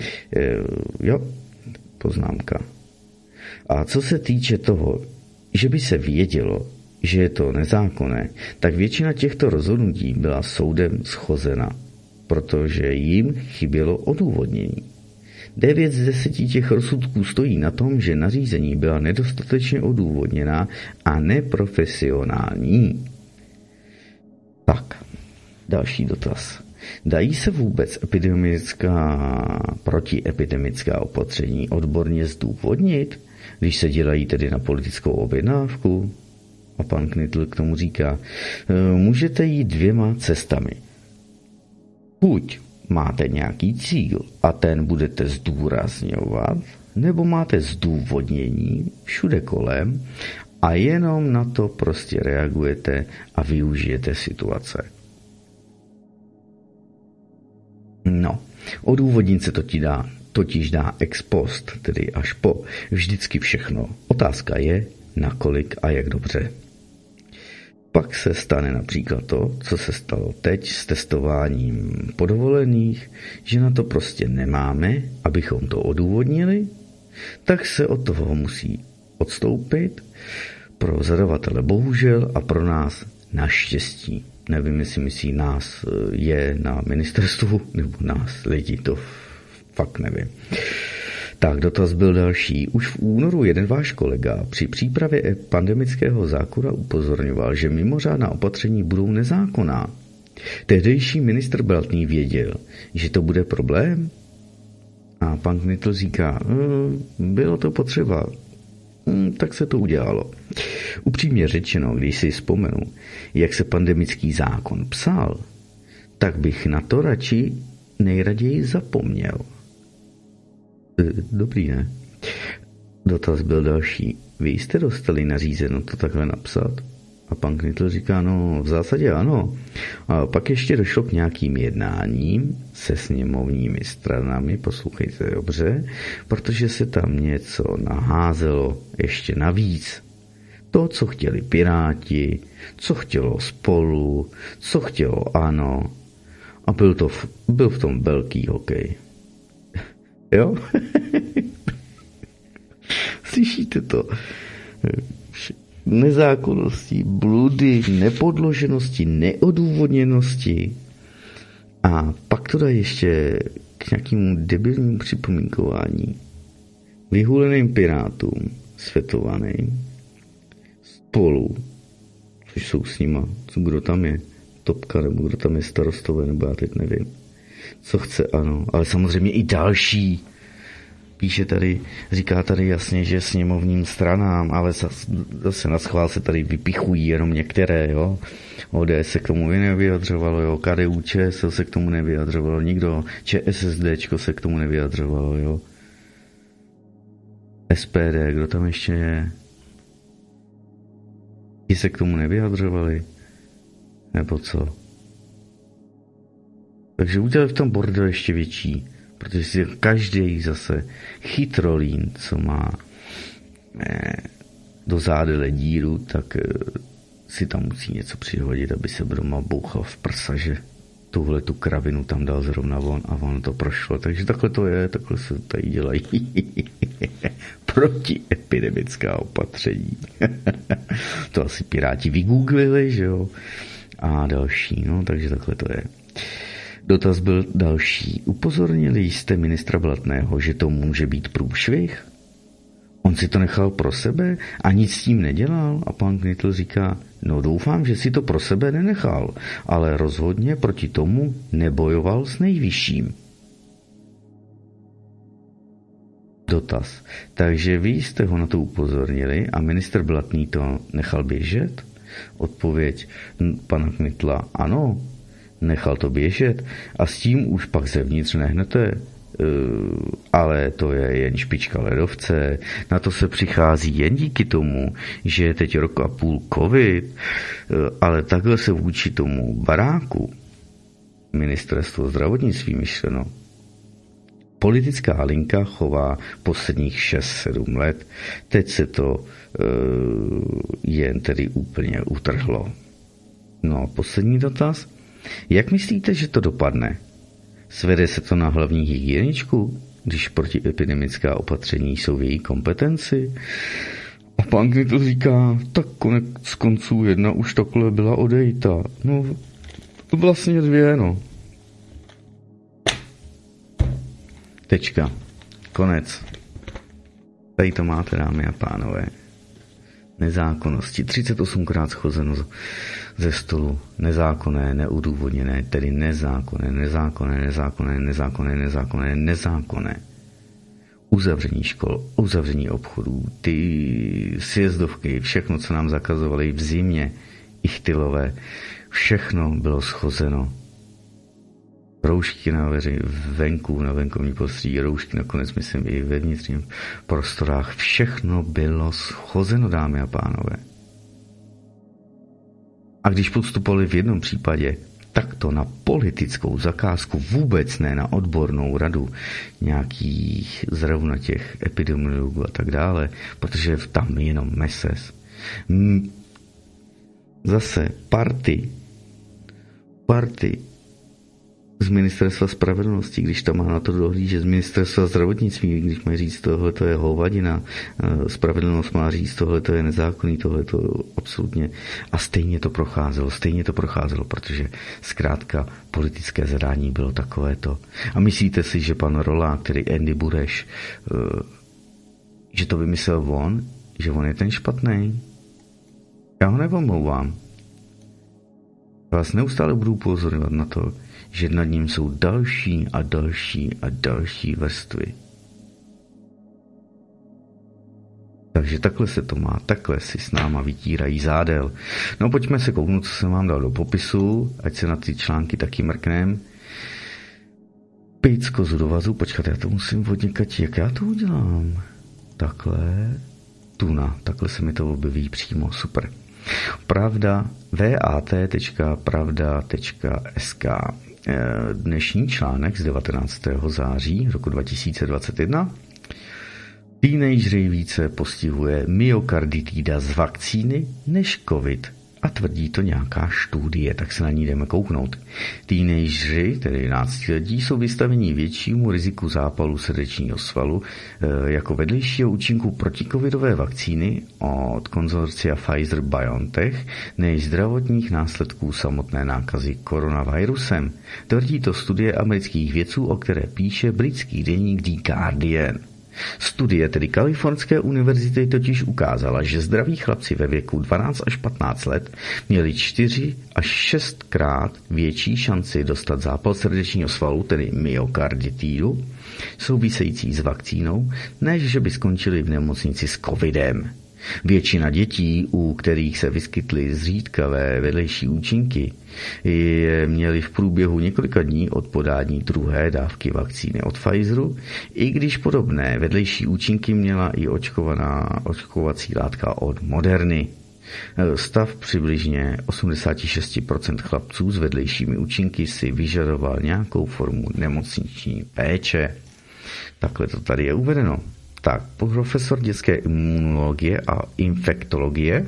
Poznámka. A co se týče toho, že by se vědělo, že je to nezákonné, tak většina těchto rozhodnutí byla soudem schozena, protože jim chybělo odůvodnění. 9 z 10 těch rozsudků stojí na tom, že nařízení byla nedostatečně odůvodněná a neprofesionální. Tak, další dotaz. Dají se vůbec protiepidemická opatření odborně zdůvodnit, když se dělají tedy na politickou objednávku? A pan Knitl k tomu říká, můžete jít 2 cestami. Buď máte nějaký cíl a ten budete zdůrazňovat, nebo máte zdůvodnění všude kolem a jenom na to prostě reagujete a využijete situace. No, odůvodnit se totiž dá ex post, tedy až po, vždycky všechno. Otázka je, nakolik a jak dobře. Pak se stane například to, co se stalo teď s testováním podovolených, že na to prostě nemáme, abychom to odůvodnili, tak se od toho musí odstoupit. Pro zadavatele bohužel a pro nás naštěstí. Nevím, jestli myslí nás je na ministerstvu, nebo nás lidi, to fakt nevím. Tak dotaz byl další. Už v únoru jeden váš kolega při přípravě pandemického zákona upozorňoval, že mimořádná opatření budou nezákonná. Tehdejší ministr Blatný věděl, že to bude problém? A pan Knitl říká, bylo to potřeba, tak se to udělalo. Upřímně řečeno, když si vzpomenu, jak se pandemický zákon psal, tak bych na to nejraději zapomněl. Dobrý, ne? Dotaz byl další. Vy jste dostali nařízeno to takhle napsat? A pan Knitl říká, no v zásadě ano. A pak ještě došlo k nějakým jednáním se sněmovními stranami, poslouchejte dobře, protože se tam něco naházelo ještě navíc. To, co chtěli Piráti, co chtělo Spolu, co chtělo ANO. A byl v tom velký hokej. Jo? Slyšíte to? Nezákonnosti, bludy, nepodloženosti, neodůvodněnosti. A pak to dá ještě k nějakému debilnímu připomínkování. Vyhuleným Pirátům, světovaným, Spolu, což jsou s nima, kdo tam je, Topka, nebo kdo tam je starostové, nebo já teď nevím. Co chce, ano, ale samozřejmě i další. Píše tady, říká tady jasně, že sněmovním stranám, ale zase na schvál se tady vypichují jenom některé, jo. ODS se k tomu nevyjadřovalo, jo. KDU ČSL se k tomu nevyjadřovalo, nikdo, ČSSDčko se k tomu nevyjadřovalo, jo. SPD, kdo tam ještě je? Ti se k tomu nevyjadřovali? Nebo co? Takže udělali v tom bordel ještě větší, protože si každý zase chytrolín, co má do zádele díru, tak si tam musí něco přihodit, aby se doma bouchal v prsa, že tuhle tu kravinu tam dal zrovna on a ono to prošlo. Takže takhle to je, takhle se tady dělají protiepidemická opatření. To asi Piráti vygooglili, že jo? A další, no, takže takhle to je. Dotaz byl další. Upozornili jste ministra Blatného, že to může být průšvih? On si to nechal pro sebe a nic s tím nedělal? A pan Knitl říká, no doufám, že si to pro sebe nenechal, ale rozhodně proti tomu nebojoval s nejvyšším. Dotaz. Takže vy jste ho na to upozornili a ministr Blatný to nechal běžet? Odpověď pana Knitla, ano, nechal to běžet a s tím už pak zevnitř nehnete ale to je jen špička ledovce. Na to se přichází jen díky tomu, že je teď rok a půl covid, ale takhle se vůči tomu baráku ministerstvo zdravotnictví myšleno politická linka chová posledních 6-7 let. Teď se to jen tedy úplně utrhlo. No a poslední dotaz. Jak myslíte, že to dopadne? Svede se to na hlavní hygieničku, když protiepidemická opatření jsou v její kompetenci? A pan Knitl říká, tak konec konců jedna už takhle byla odejta. No, vlastně 2, no. Tečka. Konec. Tady to máte, dámy a pánové. Nezákonnosti. 38krát schozeno ze stolu. Nezákonné, neudůvodněné, tedy nezákonné. Uzavření škol, uzavření obchodů, ty sjezdovky, všechno, co nám zakazovali v zimě, ichtylové, všechno bylo schozeno. Roušky na venku, na venkovní prostředí, roušky nakonec, myslím, i ve vnitřním prostorách. Všechno bylo schozeno, dámy a pánové. A když postupovali v jednom případě takto na politickou zakázku, vůbec ne na odbornou radu nějakých zrovna těch epidemiologů a tak dále, protože tam jenom meses. Zase party z ministerstva spravedlnosti, když tam má na to dohlížet z ministerstva zdravotnictví, když mají říct, tohle to je hovadina, spravedlnost má říct, tohle to je nezákonný, tohle to absolutně. A stejně to procházelo, protože zkrátka politické zadání bylo takovéto. A myslíte si, že pan Rolák, který Andy Bureš, že to vymyslel on, že on je ten špatný? Já ho nepomlouvám. Vás neustále budu upozorňovat na to, že nad ním jsou další a další vrstvy. Takže takhle se to má, takhle si s náma vytírají zádel. No pojďme se kouknout, co jsem vám dal do popisu, ať se na ty články taky mrknem. Pejc kozu do vazu, počkat, já to musím odněkat, jak já to udělám? Takhle, takhle se mi to objeví přímo, super. Pravda, vat.pravda.sk. Dnešní článek z 19. září roku 2021. Teenagery více postihuje myokarditida z vakcíny než covid a tvrdí to nějaká studie, tak se na ní jdeme kouknout. Teenagery, tedy 11letí, jsou vystaveni většímu riziku zápalu srdečního svalu jako vedlejšího účinku protikovidové vakcíny od konzorcia Pfizer-BioNTech než zdravotních následků samotné nákazy koronavirusem. Tvrdí to studie amerických vědců, o které píše britský deník The Guardian. Studie tedy Kalifornské univerzity totiž ukázala, že zdraví chlapci ve věku 12 až 15 let měli 4 až 6 krát větší šanci dostat zápal srdečního svalu, tedy myokarditidu, související s vakcínou, než že by skončili v nemocnici s covidem. Většina dětí, u kterých se vyskytly zřídkavé vedlejší účinky, měly v průběhu několika dní od podání druhé dávky vakcíny od Pfizeru, i když podobné vedlejší účinky měla i očkovací látka od Moderny. Stav přibližně 86% chlapců s vedlejšími účinky si vyžadoval nějakou formu nemocniční péče. Takhle to tady je uvedeno. Tak, profesor dětské imunologie a infektologie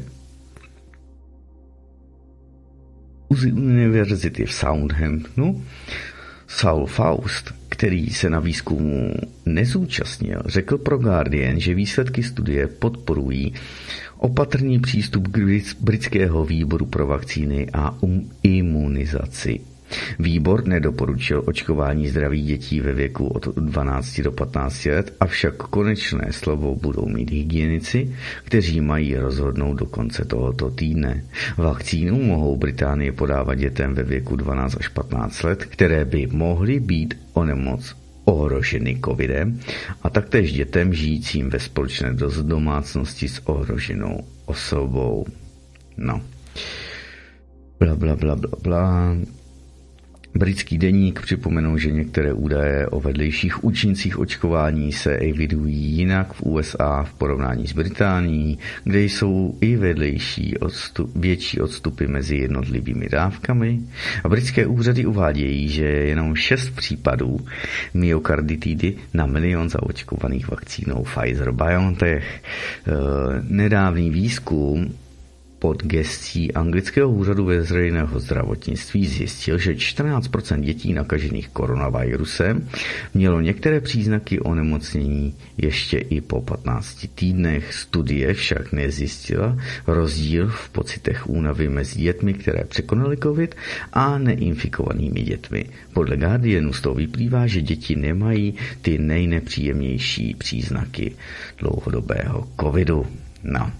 z univerzity v Southamptonu, Saul Faust, který se na výzkumu nezúčastnil, řekl pro Guardian, že výsledky studie podporují opatrný přístup k britského výboru pro vakcíny a imunizaci. Výbor nedoporučil očkování zdravých dětí ve věku od 12 do 15 let, avšak konečné slovo budou mít hygienici, kteří mají rozhodnout do konce tohoto týdne. Vakcínu mohou Británie podávat dětem ve věku 12 až 15 let, které by mohly být o nemoc ohroženy covidem, a taktéž dětem žijícím ve společné domácnosti s ohroženou osobou. No. Bla, bla, bla, bla, bla. Britský deník připomenul, že některé údaje o vedlejších účincích očkování se evidují jinak v USA v porovnání s Británií, kde jsou i větší odstupy mezi jednotlivými dávkami. A britské úřady uvádějí, že je jenom 6 případů myokarditidy na milion zaočkovaných vakcínou Pfizer-BioNTech. Nedávný výzkum pod gescí anglického úřadu veřejného zdravotnictví zjistil, že 14% dětí nakažených koronavirusem mělo některé příznaky onemocnění ještě i po 15 týdnech. Studie však nezjistila rozdíl v pocitech únavy mezi dětmi, které překonaly covid, a neinfikovanými dětmi. Podle Guardianu z toho vyplývá, že děti nemají ty nejnepříjemnější příznaky dlouhodobého covidu. No.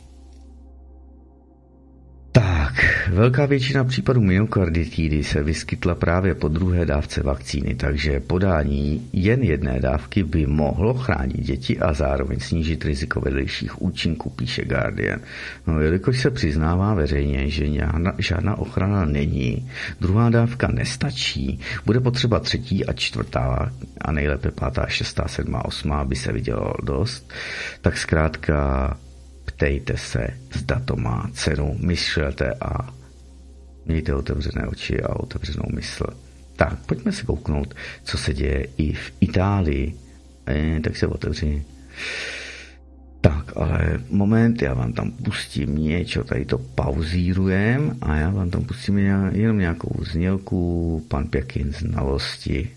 Tak, velká většina případů myokarditidy se vyskytla právě po druhé dávce vakcíny, takže podání jen jedné dávky by mohlo chránit děti a zároveň snížit riziko vedlejších účinků, píše Guardian. No, jelikož se přiznává veřejně, že žádná ochrana není, druhá dávka nestačí, bude potřeba 3. a 4. a nejlépe 5., 6., 7., 8., aby se vidělo dost, tak zkrátka ptejte se, zda to má cenu, myslete a mějte otevřené oči a otevřenou mysl. Tak, pojďme se kouknout, co se děje i v Itálii. Tak se otevři. Tak, ale moment, já vám tam pustím něco, tady to pauzírujem a já vám tam pustím jenom nějakou znělku, pan Pěkin, znalosti.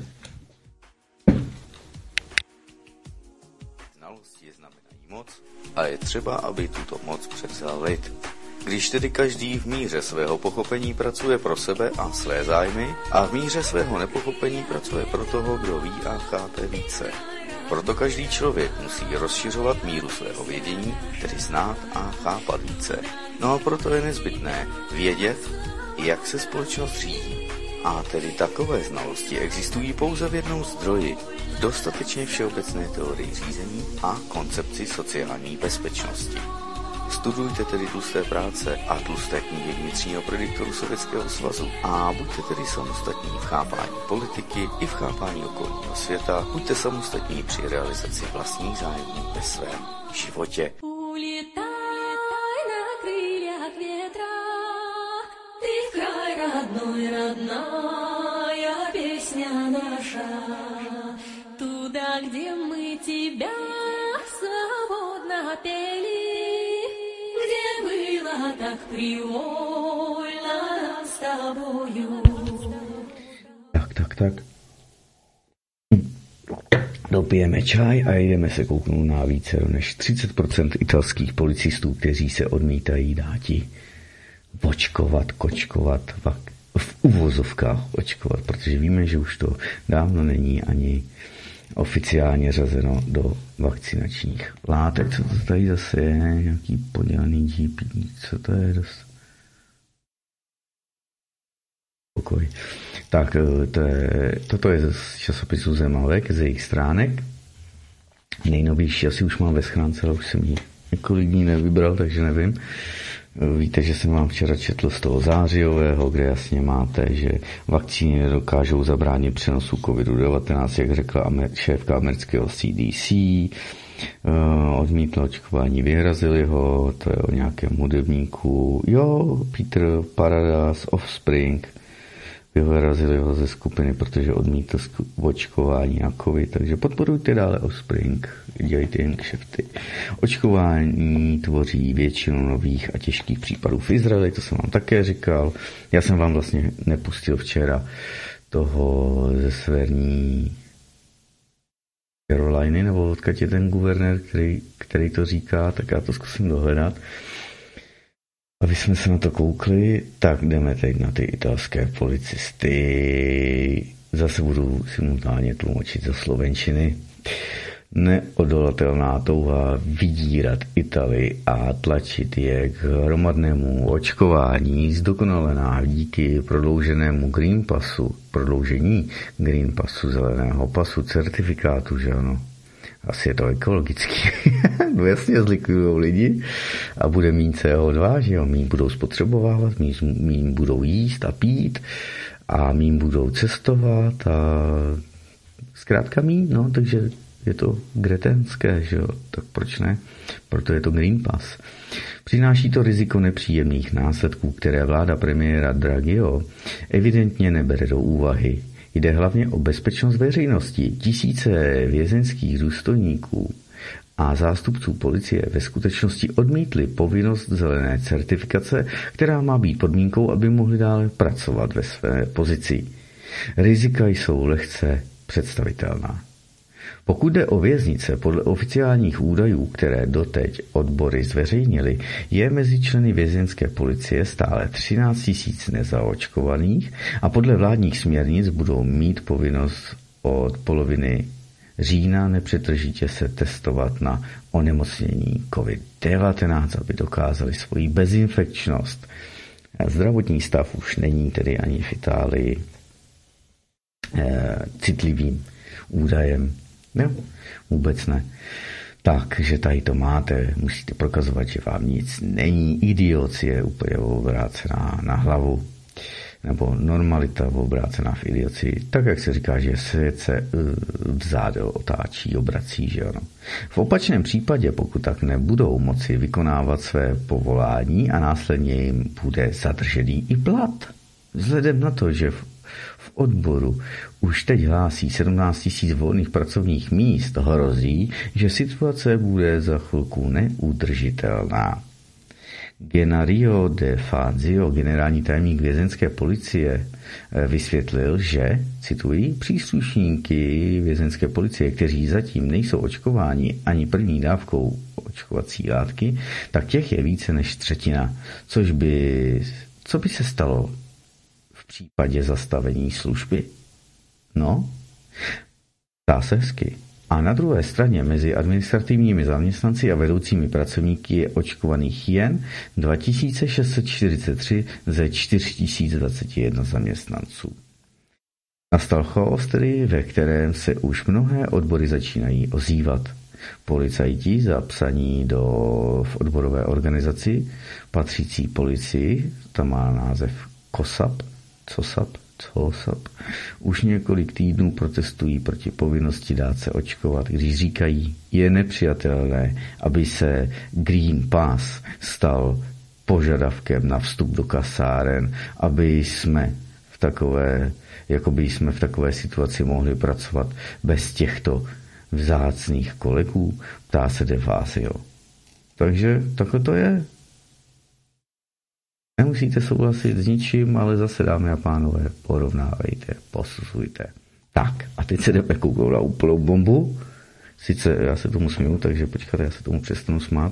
Znalosti znamenají moc a je třeba, aby tuto moc převzal lid. Když tedy každý v míře svého pochopení pracuje pro sebe a své zájmy a v míře svého nepochopení pracuje pro toho, kdo ví a chápe více. Proto každý člověk musí rozšiřovat míru svého vědění, tedy znát a chápat více. No a proto je nezbytné vědět, jak se společnost řídí. A tedy takové znalosti existují pouze v jednom zdroji, v dostatečně všeobecné teorii řízení a koncepci sociální bezpečnosti. Studujte tedy tlusté práce a tlusté knihy vnitřního prediktoru Sovětského svazu a buďte tedy samostatní v chápání politiky i v chápání okolního světa, buďte samostatní při realizaci vlastních zájmů ve svém životě. Улетай на крыльях ветра, ты в край родной, родная песня наша, туда, где мы тебя свободно пели. Tak привольно нам с тобою. Tak. Dopijeme čaj a jdeme se kouknout na více než 30% italských policistů, kteří se odmítají dáti kočkovat, v uvozovkách očkovat, protože víme, že už to dávno není ani oficiálně řazeno do vakcinačních látek. Co to tady zase je? Nějaký podělaný GP? Co to je dost? Pokoj. Tak, toto je z časopisu Zemavek, z jejich stránek. Nejnovější asi už mám ve schránce, ale už jsem ji několik dní nevybral, takže nevím. Víte, že jsem vám včera četl z toho zářijového, kde jasně máte, že vakcíny nedokážou zabránit přenosu COVID-19, jak řekla šéfka amerického CDC. Odmítl očkování, vyrazili ho, to je o nějakém hudebníku. Jo, Peter Paradas, Offspring, vyrazili ho ze skupiny, protože odmítl očkování na COVID, takže podporujte dále Offspring, dělejte jen kšefty. Očkování tvoří většinu nových a těžkých případů v Izraeli, to jsem vám také říkal. Já jsem vám vlastně nepustil včera toho ze severní Caroliny, nebo odkud je ten guvernér, který to říká, tak já to zkusím dohledat. Aby jsme se na to koukli, tak jdeme teď na ty italské policisty. Zase budu simultánně tlumočit ze slovenčiny. Neodolatelná touha vydírat Italii a tlačit je k hromadnému očkování zdokonalená díky prodloužení Green Passu, zeleného pasu, certifikátu, že ano. Asi je to ekologický. No jasně zlikujou lidi a bude mít CO2, že jo, míň budou spotřebovávat, míň budou jíst a pít a míň budou cestovat a zkrátka míň, no, takže je to gretenské, že jo, tak proč ne? Proto je to Green Pass. Přináší to riziko nepříjemných následků, které vláda premiéra Draghiho evidentně nebere do úvahy. Jde hlavně o bezpečnost veřejnosti. Tisíce vězeňských důstojníků a zástupců policie ve skutečnosti odmítli povinnost zelené certifikace, která má být podmínkou, aby mohli dále pracovat ve své pozici. Rizika jsou lehce představitelná. Pokud jde o věznice, podle oficiálních údajů, které doteď odbory zveřejnily, je mezi členy vězeňské policie stále 13 000 nezaočkovaných a podle vládních směrnic budou mít povinnost od poloviny října nepřetržitě se testovat na onemocnění COVID-19, aby dokázali svoji bezinfekčnost. Zdravotní stav už není tedy ani v Itálii citlivým údajem. No, vůbec ne. Takže tady to máte, musíte prokazovat, že vám nic není. Idiocie úplně obrácená na hlavu. Nebo normalita obrácená v idioci. Tak, jak se říká, že svět se vzádel otáčí, obrací, že ano. V opačném případě, pokud tak nebudou moci vykonávat své povolání a následně jim bude zadržený i plat. Vzhledem na to, že v odboru už teď hlásí 17 000 volných pracovních míst, hrozí, že situace bude za chvilku neudržitelná. Genario de Fazio, generální tajemník vězeňské policie, vysvětlil, že, cituji, příslušníky vězeňské policie, kteří zatím nejsou očkováni ani první dávkou očkovací látky, tak těch je více než třetina. Co by se stalo v případě zastavení služby? No, dá se hezky. A na druhé straně mezi administrativními zaměstnanci a vedoucími pracovníky je očkovaných jen 2643 ze 4021 zaměstnanců. Nastal chaos tedy, ve kterém se už mnohé odbory začínají ozývat. Policajti zapsaní v odborové organizaci patřící policii, tam má název COSAP, už několik týdnů protestují proti povinnosti dát se očkovat, když říkají, je nepřijatelné, aby se Green Pass stal požadavkem na vstup do kasáren, aby jsme v takové situaci mohli pracovat bez těchto vzácných kolegů, ptá se De Fazio. Takže takhle to je. Nemusíte souhlasit s ničím, ale zase, dámy a pánové, porovnávejte, posuzujte. Tak, a teď se jdeme kouknout na úplnou bombu. Sice já se tomu směju, takže počkat, já se tomu přestanu smát.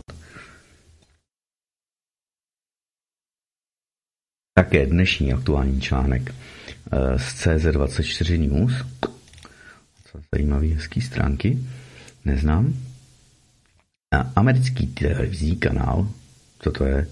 Také dnešní aktuální článek z CZ24 News. Zajímavý, hezký stránky. Neznám. Americký televizní kanál, co to je,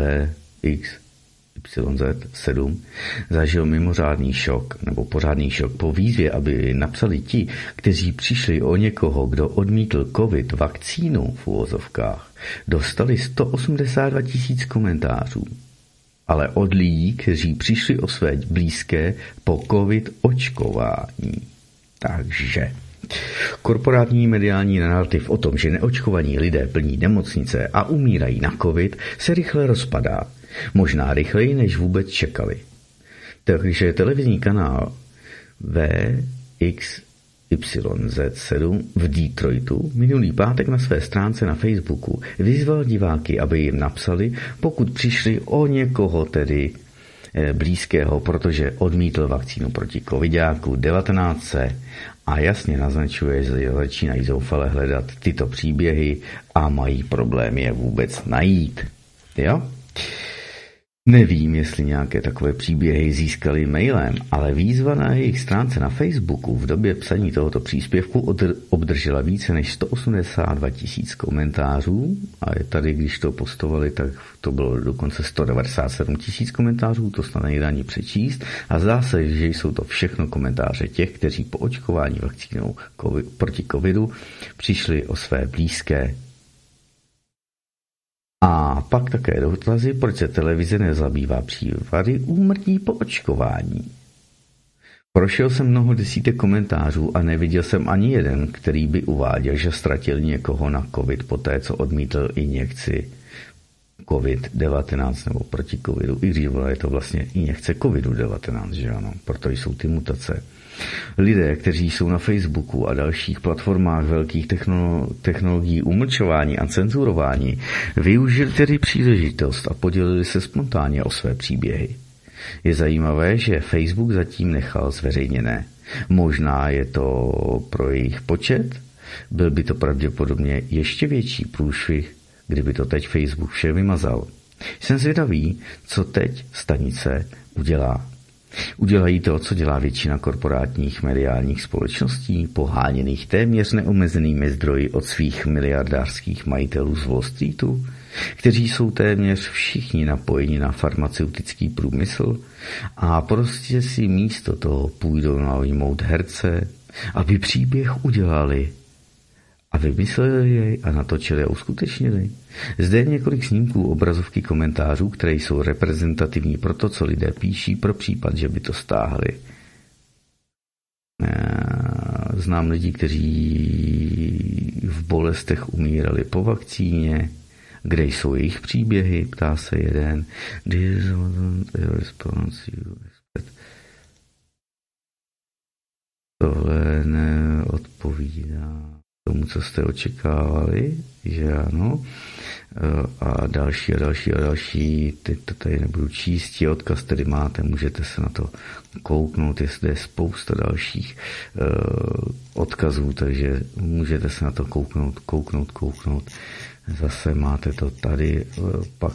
VXYZ7, zažil mimořádný šok, nebo pořádný šok po výzvě, aby napsali ti, kteří přišli o někoho, kdo odmítl COVID vakcínu v uvozovkách, dostali 182 000 komentářů. Ale od lidí, kteří přišli o své blízké po COVID očkování. Takže korporátní mediální narrativ o tom, že neočkovaní lidé plní nemocnice a umírají na COVID, se rychle rozpadá. Možná rychleji, než vůbec čekali. Takže televizní kanál VXYZ7 v Detroitu minulý pátek na své stránce na Facebooku vyzval diváky, aby jim napsali, pokud přišli o někoho tedy blízkého, protože odmítl vakcínu proti COVID-19 a jasně naznačuje, že začínají zoufale hledat tyto příběhy a mají problém je vůbec najít. Jo? Nevím, jestli nějaké takové příběhy získali mailem, ale výzva na jejich stránce na Facebooku v době psaní tohoto příspěvku obdržela více než 182 000 komentářů a tady, když to postovali, tak to bylo dokonce 197 000 komentářů, to snad nejde ani přečíst a zdá se, že jsou to všechno komentáře těch, kteří po očkování vakcínou proti covidu přišli o své blízké. A pak také dotazy, proč se televize nezabývá případy úmrtí po očkování. Prošel jsem mnoho desítek komentářů a neviděl jsem ani jeden, který by uváděl, že ztratil někoho na covid poté, co odmítl injekci COVID-19 nebo proti covidu. I když je to vlastně injekce covidu-19, že ano, proto jsou ty mutace. Lidé, kteří jsou na Facebooku a dalších platformách velkých technologií umlčování a cenzurování, využili tedy příležitost a podělili se spontánně o své příběhy. Je zajímavé, že Facebook zatím nechal zveřejněné. Možná je to pro jejich počet, byl by to pravděpodobně ještě větší průšvih, kdyby to teď Facebook vše vymazal. Jsem zvědavý, co teď stanice udělá. Udělají to, co dělá většina korporátních mediálních společností, poháněných téměř neomezenými zdroji od svých miliardářských majitelů z Wall Streetu, kteří jsou téměř všichni napojeni na farmaceutický průmysl a prostě si místo toho půjdou najmout herce, aby příběh udělali a vymysleli jej a natočili a uskutečnili. Zde je několik snímků, obrazovky, komentářů, které jsou reprezentativní pro to, co lidé píší, pro případ, že by to stáhli. Znám lidi, kteří v bolestech umírali po vakcíně. Kde jsou jejich příběhy? Ptá se jeden. Tohle neodpovídá tomu, co jste očekávali, že ano. A další. Teď to tady nebudu číst, odkaz tady máte, můžete se na to kouknout, jestli je spousta dalších odkazů, takže můžete se na to kouknout. Zase máte to tady, pak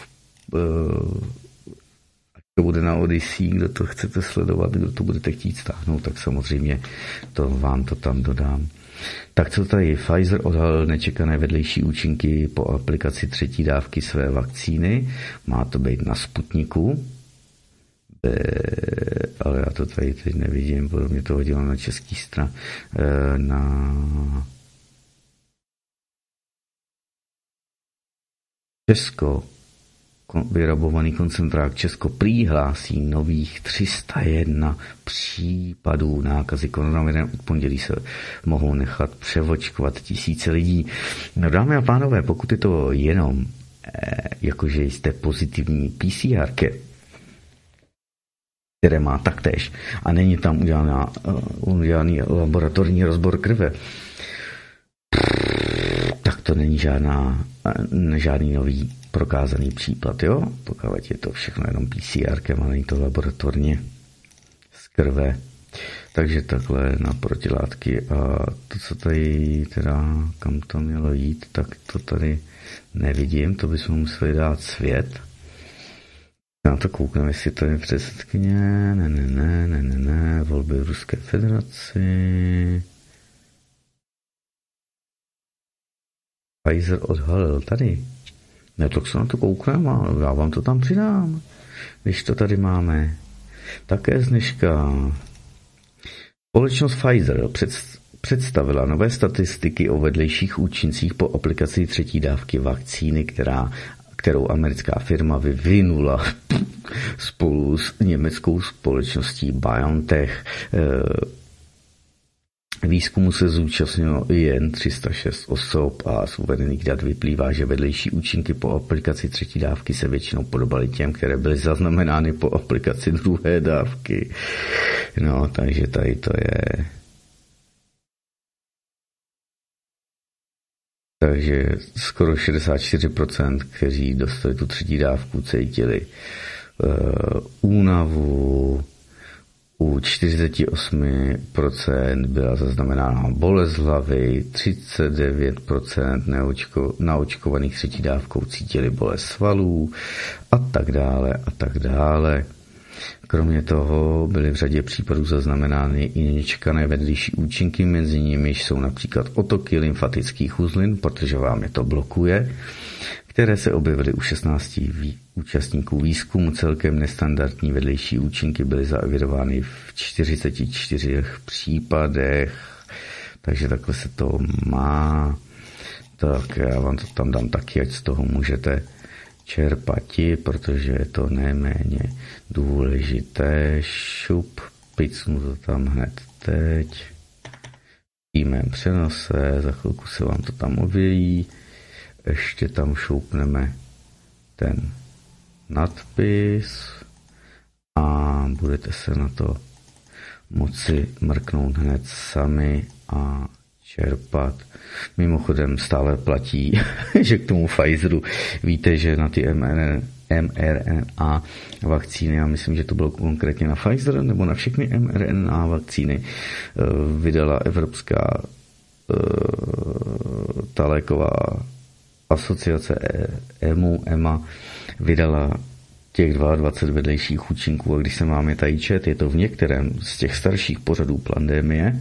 až to bude na Odyssey, kdo to chcete sledovat, kdo to budete chtít stáhnout, tak samozřejmě vám to tam dodám. Tak co tady? Pfizer odhalil nečekané vedlejší účinky po aplikaci 3. dávky své vakcíny. Má to být na Sputniku. Ale já to tady teď nevidím, podle mě to hodilo na český stran. Na Česko, vyrabovaný koncentrák Česko prý hlásí nových 301 případů nákazy koronavirem. Od pondělí se mohou nechat převočkovat tisíce lidí. No, dámy a pánové, pokud je to jenom jakože jste pozitivní PCR, které má taktéž a není tam udělaný laboratorní rozbor krve, tak to není žádný nový prokázaný případ, jo? Pokud je to všechno jenom PCR, a není to laboratorně z krve. Takže takhle na protilátky. A to, co tady teda, kam to mělo jít, tak to tady nevidím, to bychom museli dát svět. Na to koukneme, jestli to je předsedkyně. Ne, volby v Ruské federaci. Pfizer odhalil tady. Ne, tak se na to koukneme a já vám to tam přidám, když to tady máme. Také z dneška. Společnost Pfizer představila nové statistiky o vedlejších účincích po aplikaci 3. dávky vakcíny, kterou americká firma vyvinula spolu s německou společností BioNTech. Výzkumu se zúčastnilo jen 306 osob a z uvedených dat vyplývá, že vedlejší účinky po aplikaci 3. dávky se většinou podobaly těm, které byly zaznamenány po aplikaci 2. dávky. No, takže tady to je. Takže skoro 64%, kteří dostali tu 3. dávku, cítili únavu. U 48% byla zaznamenána bolest hlavy, 39% naočkovaných 3. dávkou cítili bolest svalů a tak dále. Kromě toho byly v řadě případů zaznamenány i nečekané vedlejší účinky, mezi nimiž jsou například otoky lymfatických uzlin, protože vám je to blokuje, které se objevily u 16 účastníků výzkumu. Celkem nestandardní vedlejší účinky byly zaevidovány v 44 případech, takže takhle se to má. Tak já vám to tam dám taky, ať z toho můžete čerpati, protože je to neméně důležité. Šup, Picnu to tam hned teď. V přímém přenose, za chvilku se vám to tam objeví. Ještě tam šoupneme ten nadpis a budete se na to moci mrknout hned sami a čerpat. Mimochodem stále platí, že k tomu Pfizeru víte, že na ty mRNA vakcíny, já myslím, že to bylo konkrétně na Pfizer nebo na všechny mRNA vakcíny, vydala Evropská ta léková asociace EMA vydala těch 22 vedlejších účinků, a když se máme tady čet, je to v některém z těch starších pořadů pandemie,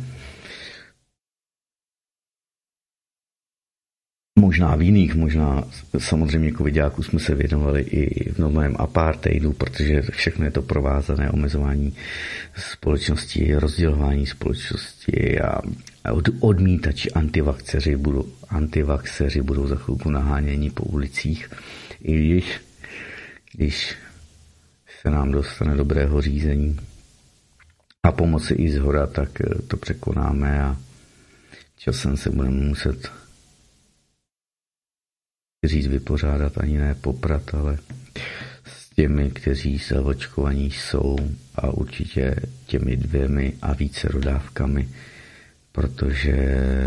možná v jiných, možná samozřejmě covidáků jsme se věnovali i v novém apartheidu, protože všechno je to provázané, omezování společnosti, rozdělování společnosti a odmítači antivaxeři budou za chvilku naháněni po ulicích, i když se nám dostane dobrého řízení a pomoci i zhora, tak to překonáme a časem se budeme muset říct vypořádat, ani ne poprat, ale s těmi, kteří zaočkovaní jsou, a určitě těmi 2 a více rodávkami, protože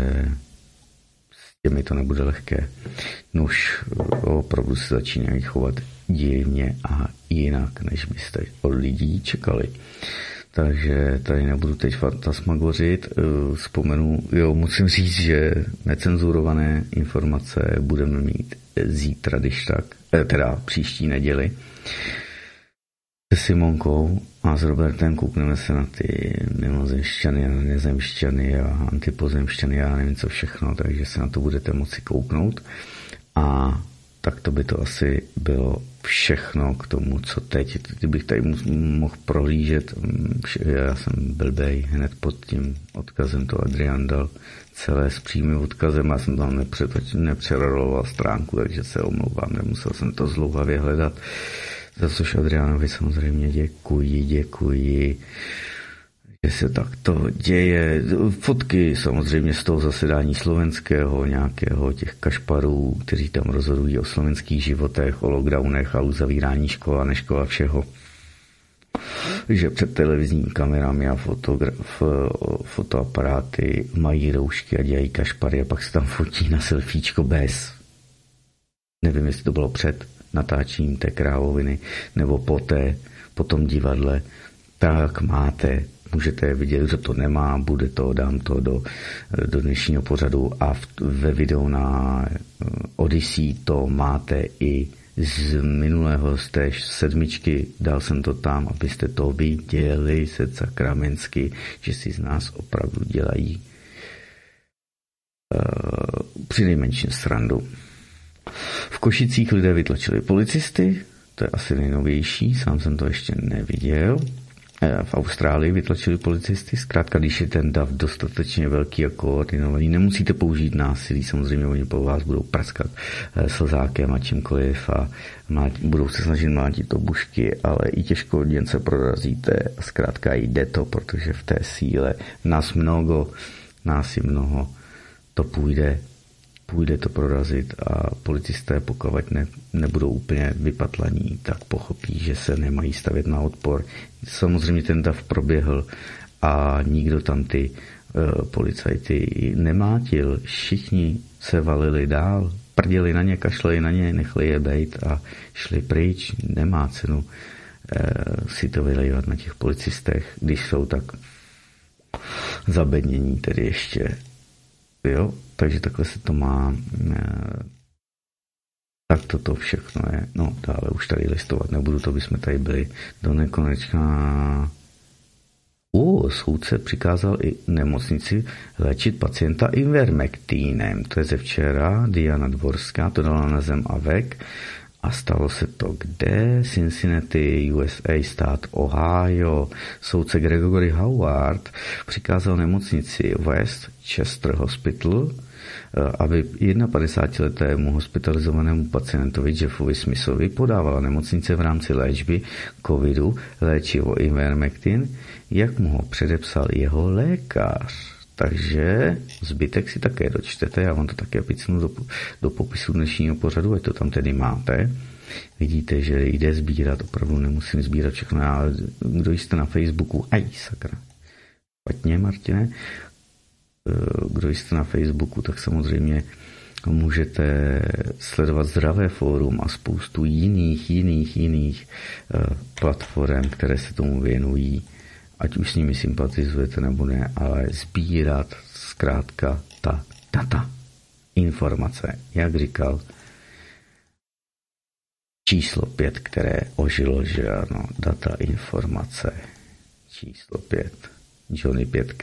s těmi to nebude lehké. Nuž opravdu se začínají chovat divně a jinak, než byste od lidí čekali. Takže tady nebudu teď fantasmagořit, musím říct, že necenzurované informace budeme mít zítra, když tak, teda příští neděli se Simonkou a s Robertem koukneme se na ty mimozemšťany a nezemšťany a antipozemšťany, já nevím co všechno, takže se na to budete moci kouknout a tak to by to asi bylo všechno k tomu, co teď. Kdybych tady mohl prohlížet, já jsem blbej, hned pod tím odkazem to Adrian dal celé s přímým odkazem, já jsem tam nepřeroloval stránku, takže se omlouvám, nemusel jsem to zlouhavě hledat, za což Adrianovi samozřejmě děkuji, že se takto děje. Fotky samozřejmě z toho zasedání slovenského, nějakého těch kašparů, kteří tam rozhodují o slovenských životech, o lockdownech a uzavírání škol a neškol a všeho. Že před televizními kamerami a fotoaparáty mají roušky a dělají kašpary a pak se tam fotí na selfiečko bez. Nevím, jestli to bylo před natáčením té krávoviny nebo po tom divadle. Tak máte, můžete vidět, kdo to nemá, bude to, dám to do dnešního pořadu a ve videu na Odyssey to máte i z minulého, z té 7, dal jsem to tam, abyste to viděli se sakramensky, že si z nás opravdu dělají přinejmenším srandu. V Košicích lidé vytlačili policisty, to je asi nejnovější, sám jsem to ještě neviděl. V Austrálii vytlačili policisty, zkrátka, když je ten dav dostatečně velký a koordinovaný, nemusíte použít násilí, samozřejmě oni po vás budou praskat slzákem a čímkoliv a budou se snažit mlátit obušky, ale i těžko děnce prorazíte a zkrátka jde to, protože v té síle nás je mnoho, to půjde to prorazit a policisté, pokud nebudou úplně vypatlaní, tak pochopí, že se nemají stavět na odpor. Samozřejmě ten dav proběhl a nikdo tam ty policajty nemátil. Všichni se valili dál, prděli na ně, kašleli na ně, nechli je bejt a šli pryč. Nemá cenu si to vylejvat na těch policistech, když jsou tak zabednění tedy ještě. Jo, takže takhle se to má. Tak toto všechno je. No, dále už tady listovat nebudu, to bychom tady byli do nekonečna. Soudce přikázal i nemocnici léčit pacienta Ivermectinem. To je ze včera, Diana Dvorská to dala na zem a vek. A stalo se to kde? Cincinnati, USA, stát Ohio. Soudce Gregory Howard přikázal nemocnici West Chester Hospital aby 51letému hospitalizovanému pacientovi Jeffovi Smithovi podávala nemocnice v rámci léčby covidu léčivo Ivermectin, jak mu ho předepsal jeho lékař. Takže zbytek si také dočtete, já vám to také picnu do popisu dnešního pořadu, ať to tam tedy máte. Vidíte, že jde sbírat, opravdu nemusím sbírat všechno, ale kdo jste na Facebooku, sakra, špatně, Martine, kdo jste na Facebooku, tak samozřejmě můžete sledovat Zdravé fórum a spoustu jiných platform, které se tomu věnují, ať už s nimi sympatizujete nebo ne, ale sbírat zkrátka ta data, informace, jak říkal číslo 5, které ožilo, že ano, data, informace, číslo 5, Johnny 5.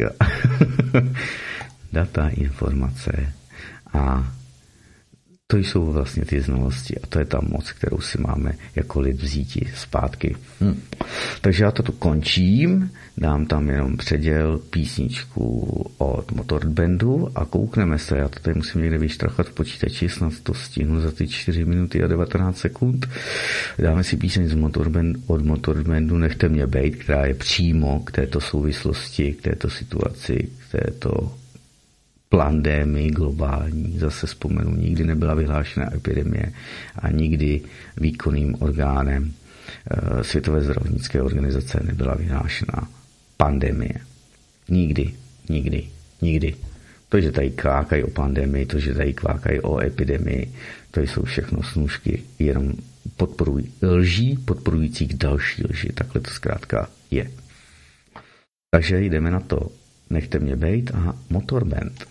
Data, informace a to jsou vlastně ty znalosti a to je ta moc, kterou si máme jako lid vzít zpátky. Takže já to tu končím, dám tam jenom předěl písničku od Motorbandu a koukneme se, já to tady musím někde vyštrachat v počítači, snad to stihnu za ty 4 minuty a 19 sekund. Dáme si píseň od Motorbandu Nechte mě bejt, která je přímo k této souvislosti, k této situaci, k této pandémii globální, zase vzpomenu, nikdy nebyla vyhlášena epidemie a nikdy výkonným orgánem Světové zdravotnické organizace nebyla vyhlášena pandemie. Nikdy. To, že tady kvákají o pandemii, to, že tady kvákají o epidemii, to jsou všechno snůžky, jenom lží podporujících další lži. Takhle to zkrátka je. Takže jdeme na to. Nechte mě bejt a Motorband.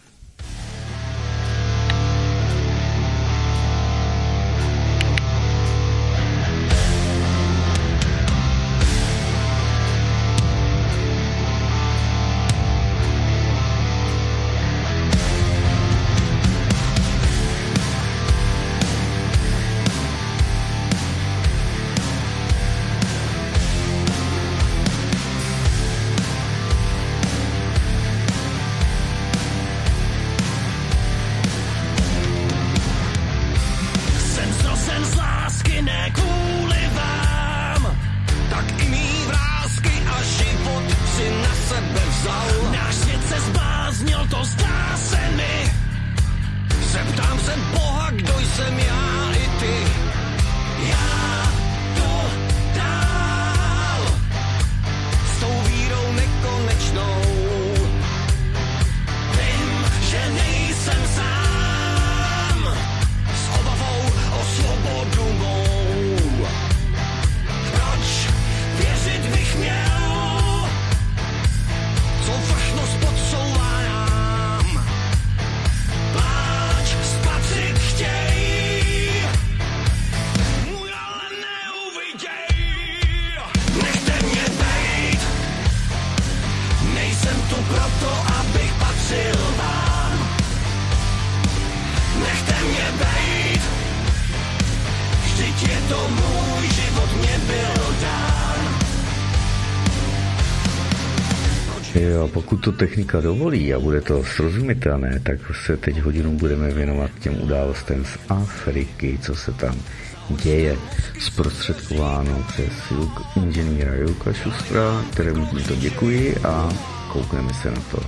Jo, pokud to technika dovolí a bude to srozumitelné, tak se teď hodinu budeme věnovat těm událostem z Afriky, co se tam děje, zprostředkováno přes inženýra Julka Šustra, kterému to děkuji a koukneme se na to.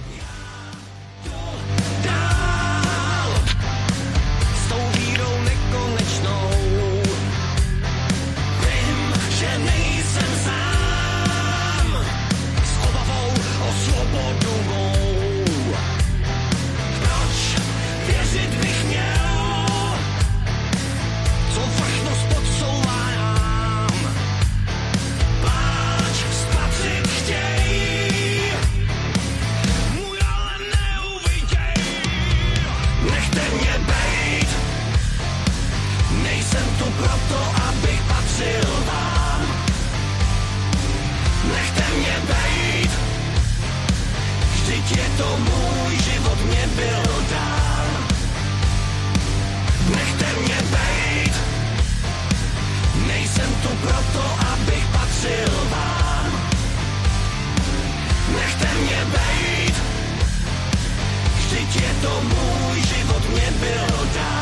je to můj život, mě bylo dál.